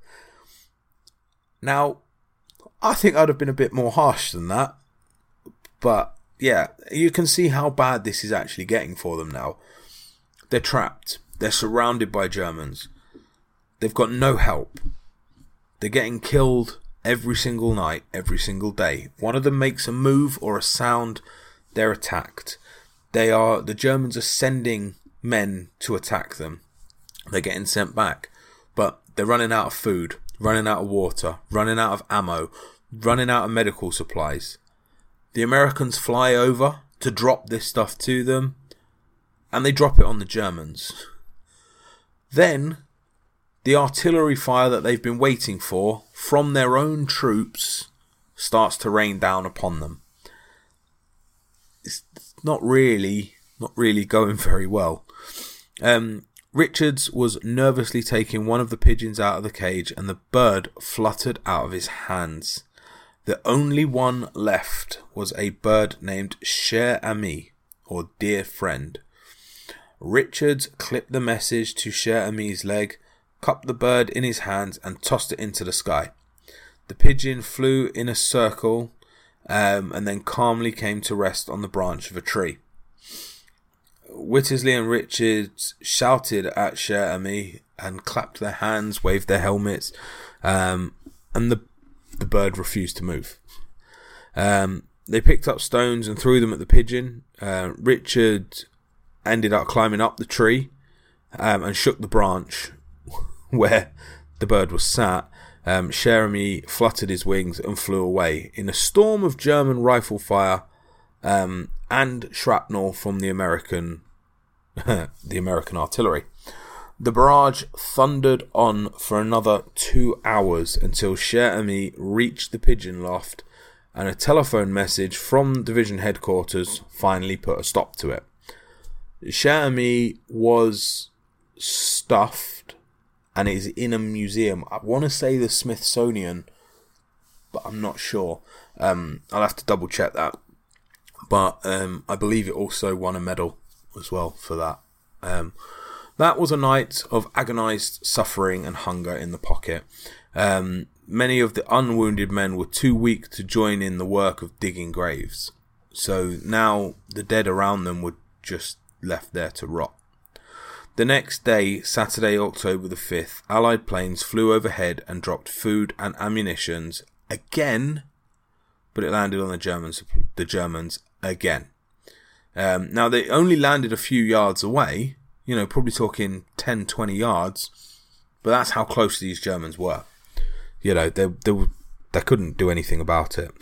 Speaker 4: Now, I think I'd have been a bit more harsh than that, but yeah, you can see how bad this is actually getting for them now. They're trapped. They're surrounded by Germans. They've got no help. They're getting killed every single night, every single day. One of them makes a move or a sound, they're attacked. They are the Germans are sending men to attack them. They're getting sent back. But they're running out of food, running out of water, running out of ammo, running out of medical supplies. The Americans fly over to drop this stuff to them, and they drop it on the Germans. Then the artillery fire that they've been waiting for from their own troops starts to rain down upon them. It's not really, not really going very well. Um, Richards was nervously taking one of the pigeons out of the cage, and the bird fluttered out of his hands. The only one left was a bird named Cher Ami, or Dear Friend. Richards clipped the message to Cher Ami's leg, cupped the bird in his hands, and tossed it into the sky. The pigeon flew in a circle um, and then calmly came to rest on the branch of a tree. Whittersley and Richards shouted at Cher Ami and clapped their hands, waved their helmets, um, and the the bird refused to move. Um, they picked up stones and threw them at the pigeon. Uh, Richard ended up climbing up the tree um, and shook the branch where the bird was sat. Um, Cher Ami fluttered his wings and flew away in a storm of German rifle fire um, and shrapnel from the American the American artillery. The barrage thundered on for another two hours until Cher Ami reached the pigeon loft, and a telephone message from division headquarters finally put a stop to it. Cher Ami was stuffed and is in a museum. I want to say the Smithsonian, but I'm not sure. Um, I'll have to double check that. But um, I believe it also won a medal as well for that. Um, that was a night of agonised suffering and hunger in the pocket. Um, many of the unwounded men were too weak to join in the work of digging graves. So now the dead around them were just left there to rot. The next day, Saturday, October the fifth, Allied planes flew overhead and dropped food and ammunitions again, but it landed on the Germans, the Germans again. Um, now, they only landed a few yards away, you know, probably talking ten, twenty yards, but that's how close these Germans were. You know, they they, they couldn't do anything about it.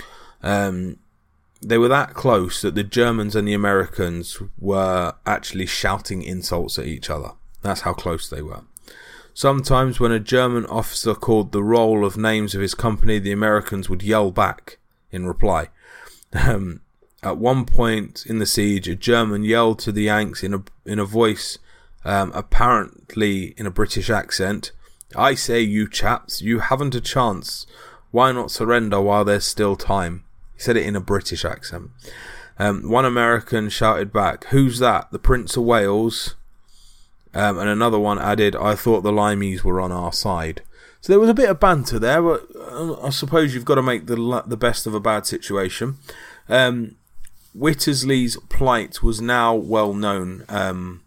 Speaker 4: Um, they were that close that the Germans and the Americans were actually shouting insults at each other. That's how close they were. Sometimes when a German officer called the roll of names of his company, the Americans would yell back in reply. Um, at one point in the siege, a German yelled to the Yanks in a in a voice um, apparently in a British accent, "I say, you chaps, you haven't a chance. Why not surrender while there's still time?" He said it in a British accent. Um, one American shouted back, "Who's that? The Prince of Wales?" Um, and another one added, "I thought the Limeys were on our side." So there was a bit of banter there, but I suppose you've got to make the the best of a bad situation. Um, Whittersley's plight was now well known. Um,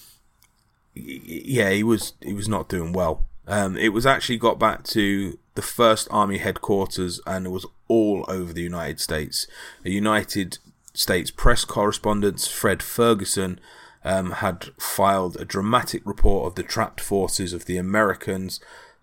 Speaker 4: yeah, he was he was not doing well. Um, it was actually got back to the First Army headquarters, and it was all over the United States. A United States press correspondent, Fred Ferguson, um, had filed a dramatic report of the trapped forces of the Americans,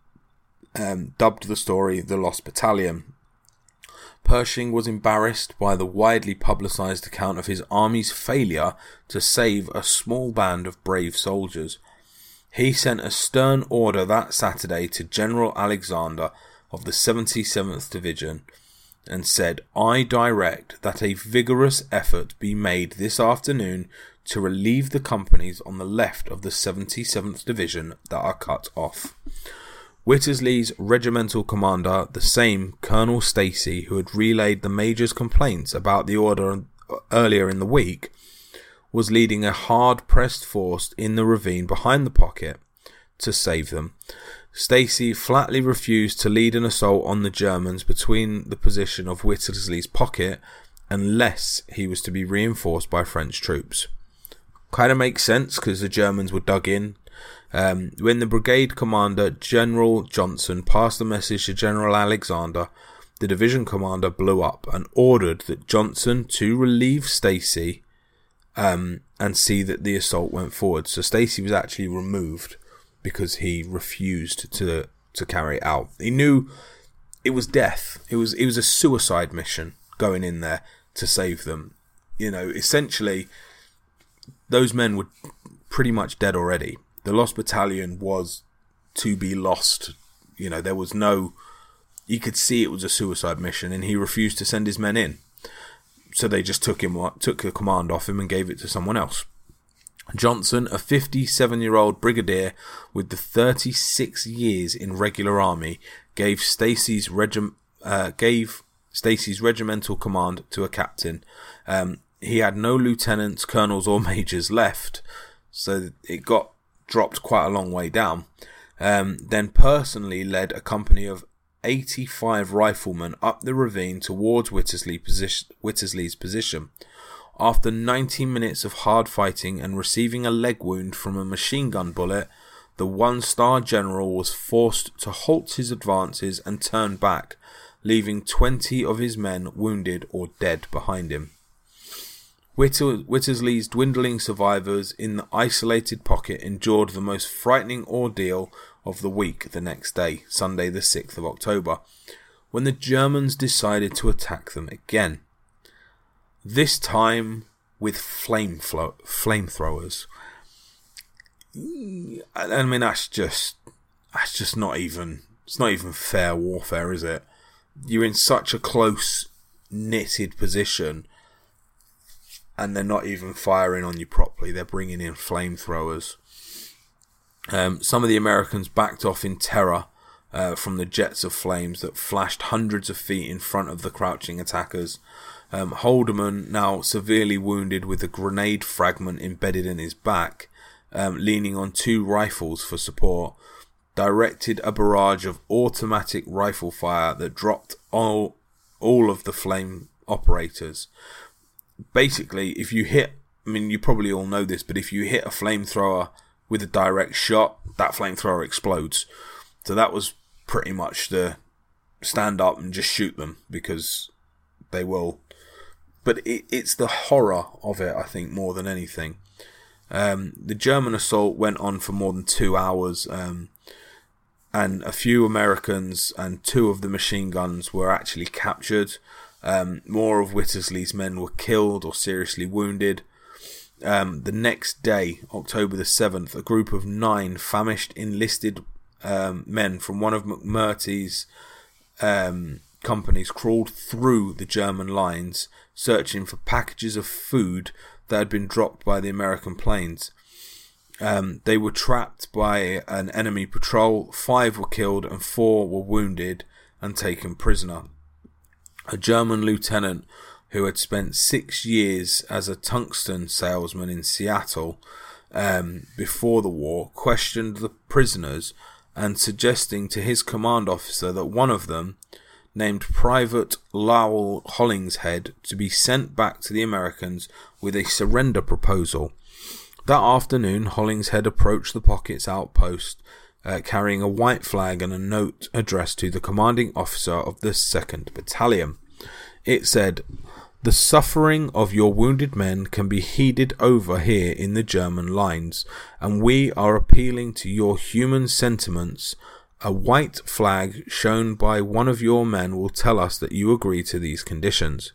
Speaker 4: um, dubbed the story "The Lost Battalion." Pershing was embarrassed by the widely publicised account of his army's failure to save a small band of brave soldiers. He sent a stern order that Saturday to General Alexander of the seventy-seventh Division and said, "I direct that a vigorous effort be made this afternoon to relieve the companies on the left of the seventy-seventh Division that are cut off." Whittersley's regimental commander, the same Colonel Stacey who had relayed the Major's complaints about the order earlier in the week, was leading a hard-pressed force in the ravine behind the pocket to save them. Stacey flatly refused to lead an assault on the Germans between the position of Whittersley's pocket unless he was to be reinforced by French troops. Kind of makes sense because the Germans were dug in. Um, when the brigade commander, General Johnson, passed the message to General Alexander, the division commander blew up and ordered that Johnson to relieve Stacey um, and see that the assault went forward. So Stacey was actually removed because he refused to to carry it out. He knew it was death. It was it was a suicide mission going in there to save them. You know, essentially, those men were pretty much dead already. The lost battalion was to be lost. You know, there was no... You could see it was a suicide mission, and he refused to send his men in. So they just took him, took the command off him and gave it to someone else. Johnson, a fifty-seven-year-old brigadier with the thirty-six years in regular army, gave Stacey's regim, uh, gave Stacey's regimental command to a captain. Um, he had no lieutenants, colonels, or majors left, so it got dropped quite a long way down. Um, then personally led a company of eighty-five riflemen up the ravine towards Wittersley position, Wittersley's position. After ninety minutes of hard fighting and receiving a leg wound from a machine gun bullet, the one-star general was forced to halt his advances and turn back, leaving twenty of his men wounded or dead behind him. Witter- Wittersley's dwindling survivors in the isolated pocket endured the most frightening ordeal of the week the next day, Sunday the sixth of October, when the Germans decided to attack them again. This time with flame flo- flamethrowers. I mean, that's just that's just not even it's not even fair warfare, is it? You're in such a close knitted position, and they're not even firing on you properly. They're bringing in flamethrowers. Um, some of the Americans backed off in terror uh, from the jets of flames that flashed hundreds of feet in front of the crouching attackers. Um, Haldeman, now severely wounded with a grenade fragment embedded in his back, um, leaning on two rifles for support, directed a barrage of automatic rifle fire that dropped all, all of the flame operators. Basically, if you hit, I mean, you probably all know this, but if you hit a flamethrower with a direct shot, that flamethrower explodes. So that was pretty much the stand up and just shoot them, because they will. But it, it's the horror of it, I think, more than anything. Um, the German assault went on for more than two hours, um, and a few Americans and two of the machine guns were actually captured. Um, more of Wittersley's men were killed or seriously wounded. Um, the next day, October the seventh, a group of nine famished enlisted um, men from one of McMurtry's um, companies crawled through the German lines, searching for packages of food that had been dropped by the American planes. Um, they were trapped by an enemy patrol. Five were killed and four were wounded and taken prisoner. A German lieutenant who had spent six years as a tungsten salesman in Seattle um, before the war, questioned the prisoners and suggesting to his command officer that one of them, named Private Lowell Hollingshead, to be sent back to the Americans with a surrender proposal. That afternoon, Hollingshead approached the Pockets outpost, uh, carrying a white flag and a note addressed to the commanding officer of the second Battalion. It said, "The suffering of your wounded men can be heeded over here in the German lines, and we are appealing to your human sentiments. A white flag shown by one of your men will tell us that you agree to these conditions.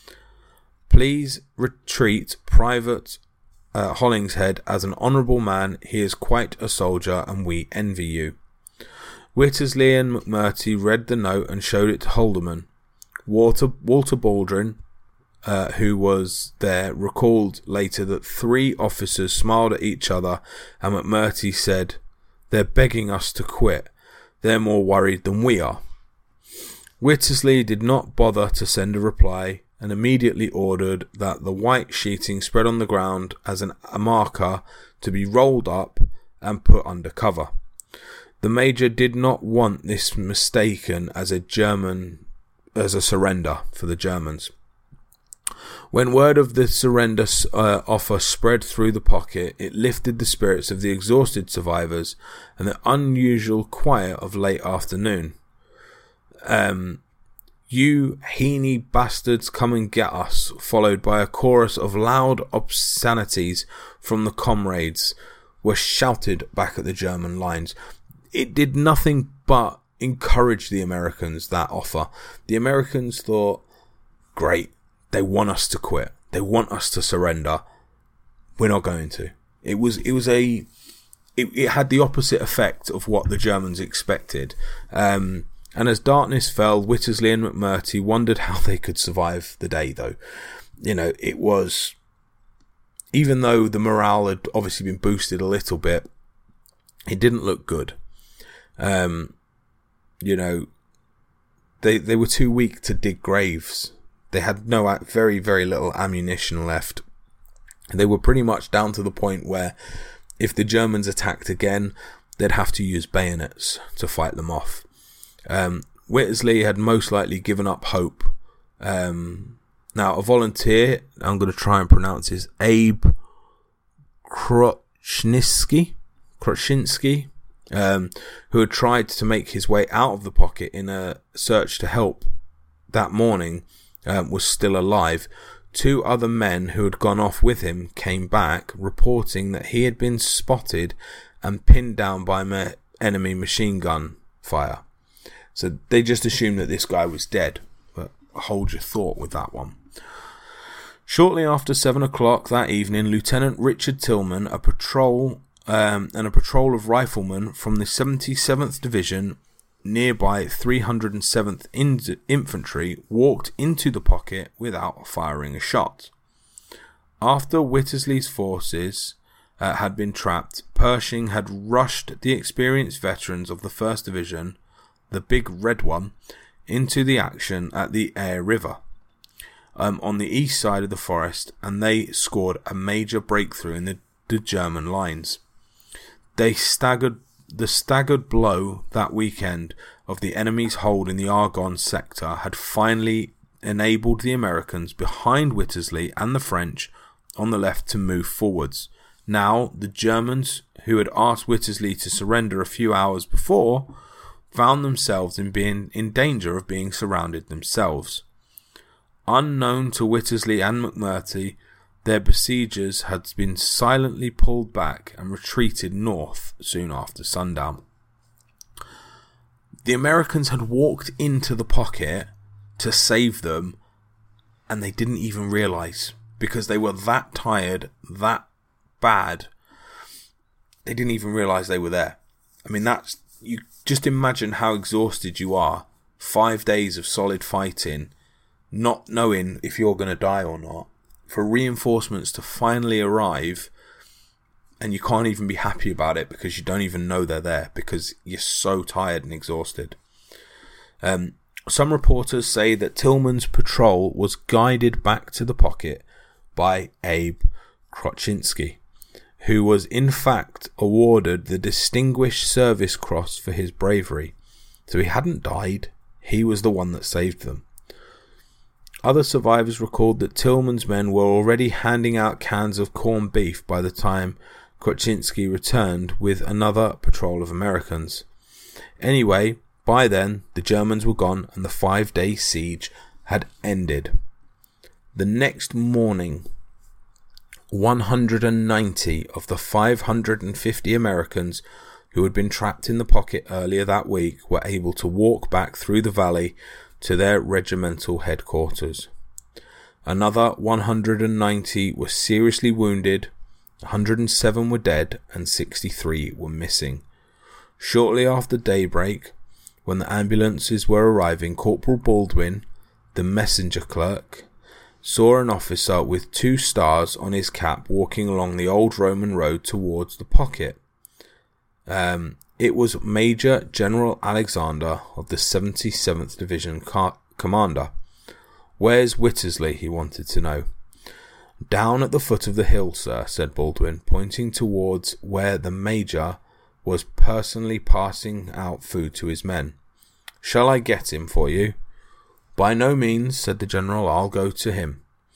Speaker 4: Please retreat Private uh, Hollingshead as an honourable man. He is quite a soldier and we envy you." Wittersley and McMurtry read the note and showed it to Haldeman. Walter, Walter Baldwin, uh, who was there, recalled later that three officers smiled at each other and McMurtry said, "They're begging us to quit. They're more worried than we are." Wittersley did not bother to send a reply and immediately ordered that the white sheeting spread on the ground as an, a marker to be rolled up and put under cover. The major did not want this mistaken as a German, as a surrender for the Germans. When word of the surrender uh, offer spread through the pocket, it lifted the spirits of the exhausted survivors and the unusual quiet of late afternoon. Um, "You Heaney bastards, come and get us," followed by a chorus of loud obscenities from the comrades, were shouted back at the German lines. It did nothing but encourage the Americans, that offer. The Americans thought, great, they want us to quit. They want us to surrender. We're not going to. It was it was a it, it had the opposite effect of what the Germans expected. Um, and as darkness fell, Whittlesey and McMurtry wondered how they could survive the day, though. You know, it was, even though the morale had obviously been boosted a little bit, it didn't look good. Um, you know, they they were too weak to dig graves. They had no, very, very little ammunition left. They were pretty much down to the point where if the Germans attacked again, they'd have to use bayonets to fight them off. Um, Whittlesey had most likely given up hope. Um, now, a volunteer, I'm going to try and pronounce his, Abe Kroczynski, Kroczynski, um, who had tried to make his way out of the pocket in a search to help that morning, Um, was still alive. Two other men who had gone off with him came back, reporting that he had been spotted and pinned down by ma- enemy machine gun fire. So they just assumed that this guy was dead. But hold your thought with that one. Shortly after seven o'clock that evening, Lieutenant Richard Tillman, a patrol um, and a patrol of riflemen from the seventy-seventh Division, nearby three hundred seventh in- Infantry, walked into the pocket without firing a shot. After Whittlesey's forces uh, had been trapped, Pershing had rushed the experienced veterans of the first Division, the Big Red One, into the action at the Aire River um, on the east side of the forest, and they scored a major breakthrough in the, the German lines. They staggered The staggered blow that weekend of the enemy's hold in the Argonne sector had finally enabled the Americans behind Whittlesey and the French on the left to move forwards. Now, the Germans, who had asked Whittlesey to surrender a few hours before, found themselves in being in danger of being surrounded themselves. Unknown to Whittlesey and McMurtry, their besiegers had been silently pulled back and retreated north soon after sundown. The Americans had walked into the pocket to save them, and they didn't even realise, because they were that tired, that bad, they didn't even realise they were there. I mean, that's, you just imagine how exhausted you are, five days of solid fighting, not knowing if you're going to die or not, for reinforcements to finally arrive, and you can't even be happy about it because you don't even know they're there because you're so tired and exhausted. Um, some reporters say that Tillman's patrol was guided back to the pocket by Abe Kroczynski, who was in fact awarded the Distinguished Service Cross for his bravery. So he hadn't died, he was the one that saved them. Other survivors recalled that Tillman's men were already handing out cans of corned beef by the time Kroczynski returned with another patrol of Americans. Anyway, by then, the Germans were gone and the five-day siege had ended. The next morning, one hundred ninety of the five hundred fifty Americans who had been trapped in the pocket earlier that week were able to walk back through the valley to their regimental headquarters. Another one hundred ninety were seriously wounded, one hundred seven were dead, and sixty-three were missing. Shortly after daybreak, when the ambulances were arriving, Corporal Baldwin, the messenger clerk, saw an officer with two stars on his cap walking along the old Roman road towards the pocket. Um, it was Major General Alexander of the seventy-seventh Division car- commander. "Where's Whittlesey?" he wanted to know. "Down at the foot of the hill, sir," said Baldwin, pointing towards where the Major was personally passing out food to his men. "Shall I get him for you?" "By no means," said the General. "I'll go to him."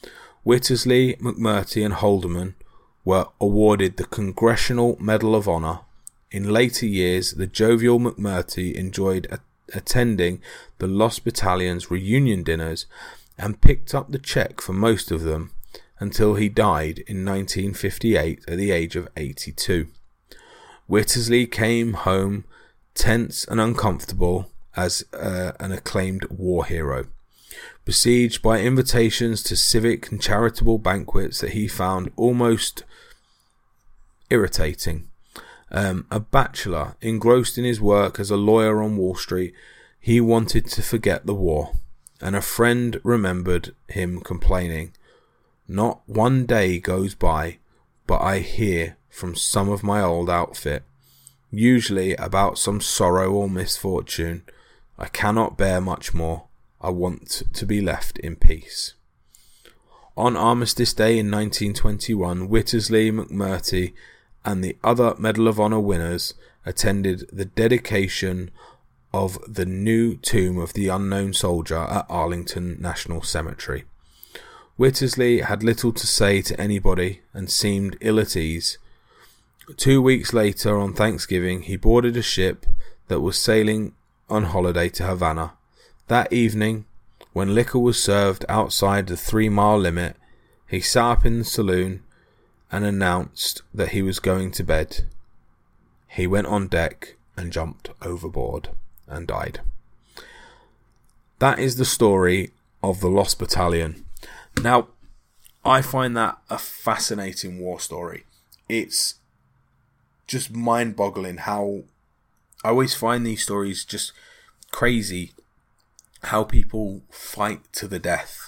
Speaker 4: Wittersley, McMurtry and Haldeman were awarded the Congressional Medal of Honor. In later years, the jovial McMurtry enjoyed a- attending the Lost Battalion's reunion dinners and picked up the check for most of them until he died in nineteen fifty-eight at the age of eighty-two. Wittersley came home tense and uncomfortable as uh, an acclaimed war hero, besieged by invitations to civic and charitable banquets that he found almost irritating. Um, a bachelor, engrossed in his work as a lawyer on Wall Street, he wanted to forget the war, and a friend remembered him complaining, "Not one day goes by but I hear from some of my old outfit, usually about some sorrow or misfortune. I cannot bear much more. I want to be left in peace." On Armistice Day in nineteen twenty-one, Wittersley, McMurtry and the other Medal of Honor winners attended the dedication of the new tomb of the unknown soldier at Arlington National Cemetery. Wittersley had little to say to anybody and seemed ill at ease. Two weeks later, on Thanksgiving, he boarded a ship that was sailing on holiday to Havana. That evening, when liquor was served outside the three-mile limit, he sat up in the saloon and announced that he was going to bed. He went on deck and jumped overboard and died. That is the story of the Lost Battalion. Now, I find that a fascinating war story. It's just mind-boggling how I always find these stories just crazy, how people fight to the death.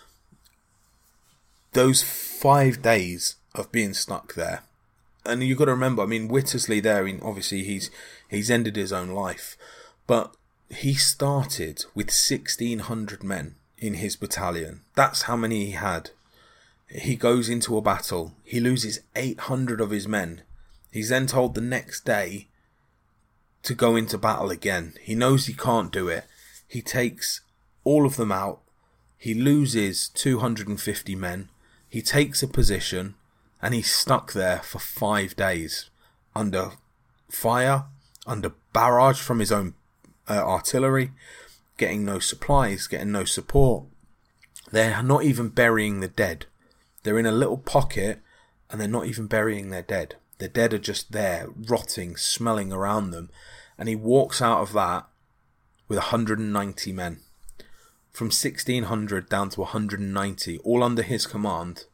Speaker 4: Those five days of being stuck there, and you've got to remember, I mean, Wittersley there, I mean, obviously he's he's ended his own life, but he started with sixteen hundred men in his battalion. That's how many he had. He goes into a battle, he loses eight hundred of his men. He's then told the next day to go into battle again. He knows he can't do it. He takes all of them out. He loses two hundred fifty men. He takes a position and he's stuck there for five days under fire, under barrage from his own uh, artillery, getting no supplies, getting no support. They're not even burying the dead. They're in a little pocket and they're not even burying their dead. The dead are just there, rotting, smelling around them. And he walks out of that with one hundred ninety men. From sixteen hundred down to one hundred ninety, all under his command.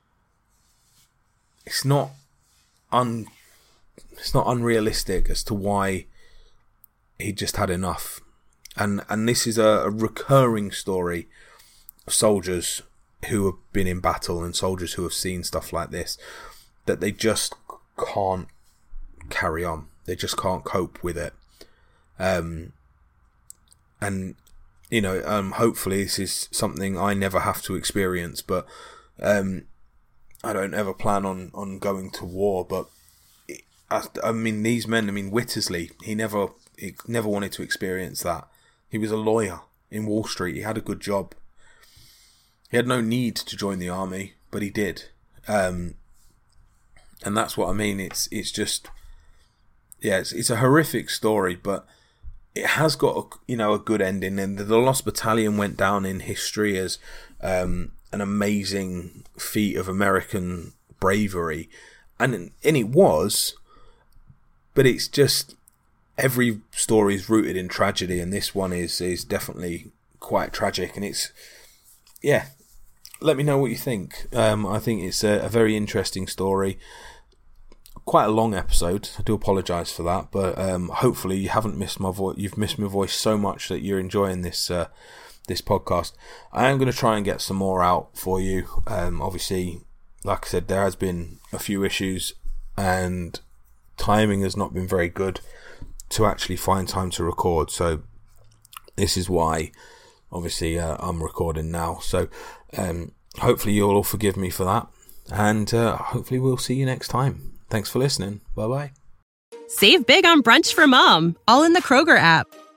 Speaker 4: It's not un, it's not unrealistic as to why he just had enough. And and this is a, a recurring story of soldiers who have been in battle and soldiers who have seen stuff like this, that they just can't carry on. They just can't cope with it. Um, and, you know, um, hopefully this is something I never have to experience, but um, I don't ever plan on, on going to war. But, it, I, I mean, these men, I mean, Wittersley, he never, he never wanted to experience that. He was a lawyer in Wall Street. He had a good job. He had no need to join the army, but he did. Um, and that's what I mean. It's it's just, yeah, it's, it's a horrific story, but it has got a, you know, a good ending. And the Lost Battalion went down in history as um, an amazing feat of American bravery, and and it was. But it's just, every story is rooted in tragedy, and this one is is definitely quite tragic. And it's, yeah. Let me know what you think. Um, I think it's a, a very interesting story. Quite a long episode. I do apologise for that, but um, hopefully you haven't missed my voice. You've missed my voice so much that you're enjoying this uh, this podcast. I am going to try and get some more out for you. Um, obviously, like I said, there has been a few issues, and timing has not been very good to actually find time to record. So this is why, obviously, uh, I'm recording now. So um, hopefully you'll all forgive me for that, and uh, hopefully we'll see you next time. Thanks for listening. Bye bye.
Speaker 7: Save big on brunch for mom, all in the Kroger app.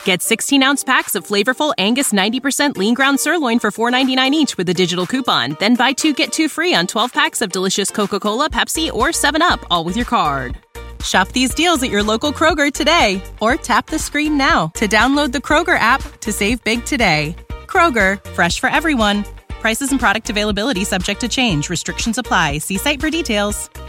Speaker 7: Get sixteen-ounce packs of flavorful Angus ninety percent lean ground sirloin for four ninety-nine each with a digital coupon. Then buy two, get two free on twelve packs of delicious Coca-Cola, Pepsi, or seven up, all with your card. Shop these deals at your local Kroger today, or tap the screen now to download the Kroger app to save big today. Kroger, fresh for everyone. Prices and product availability subject to change. Restrictions apply. See site for details.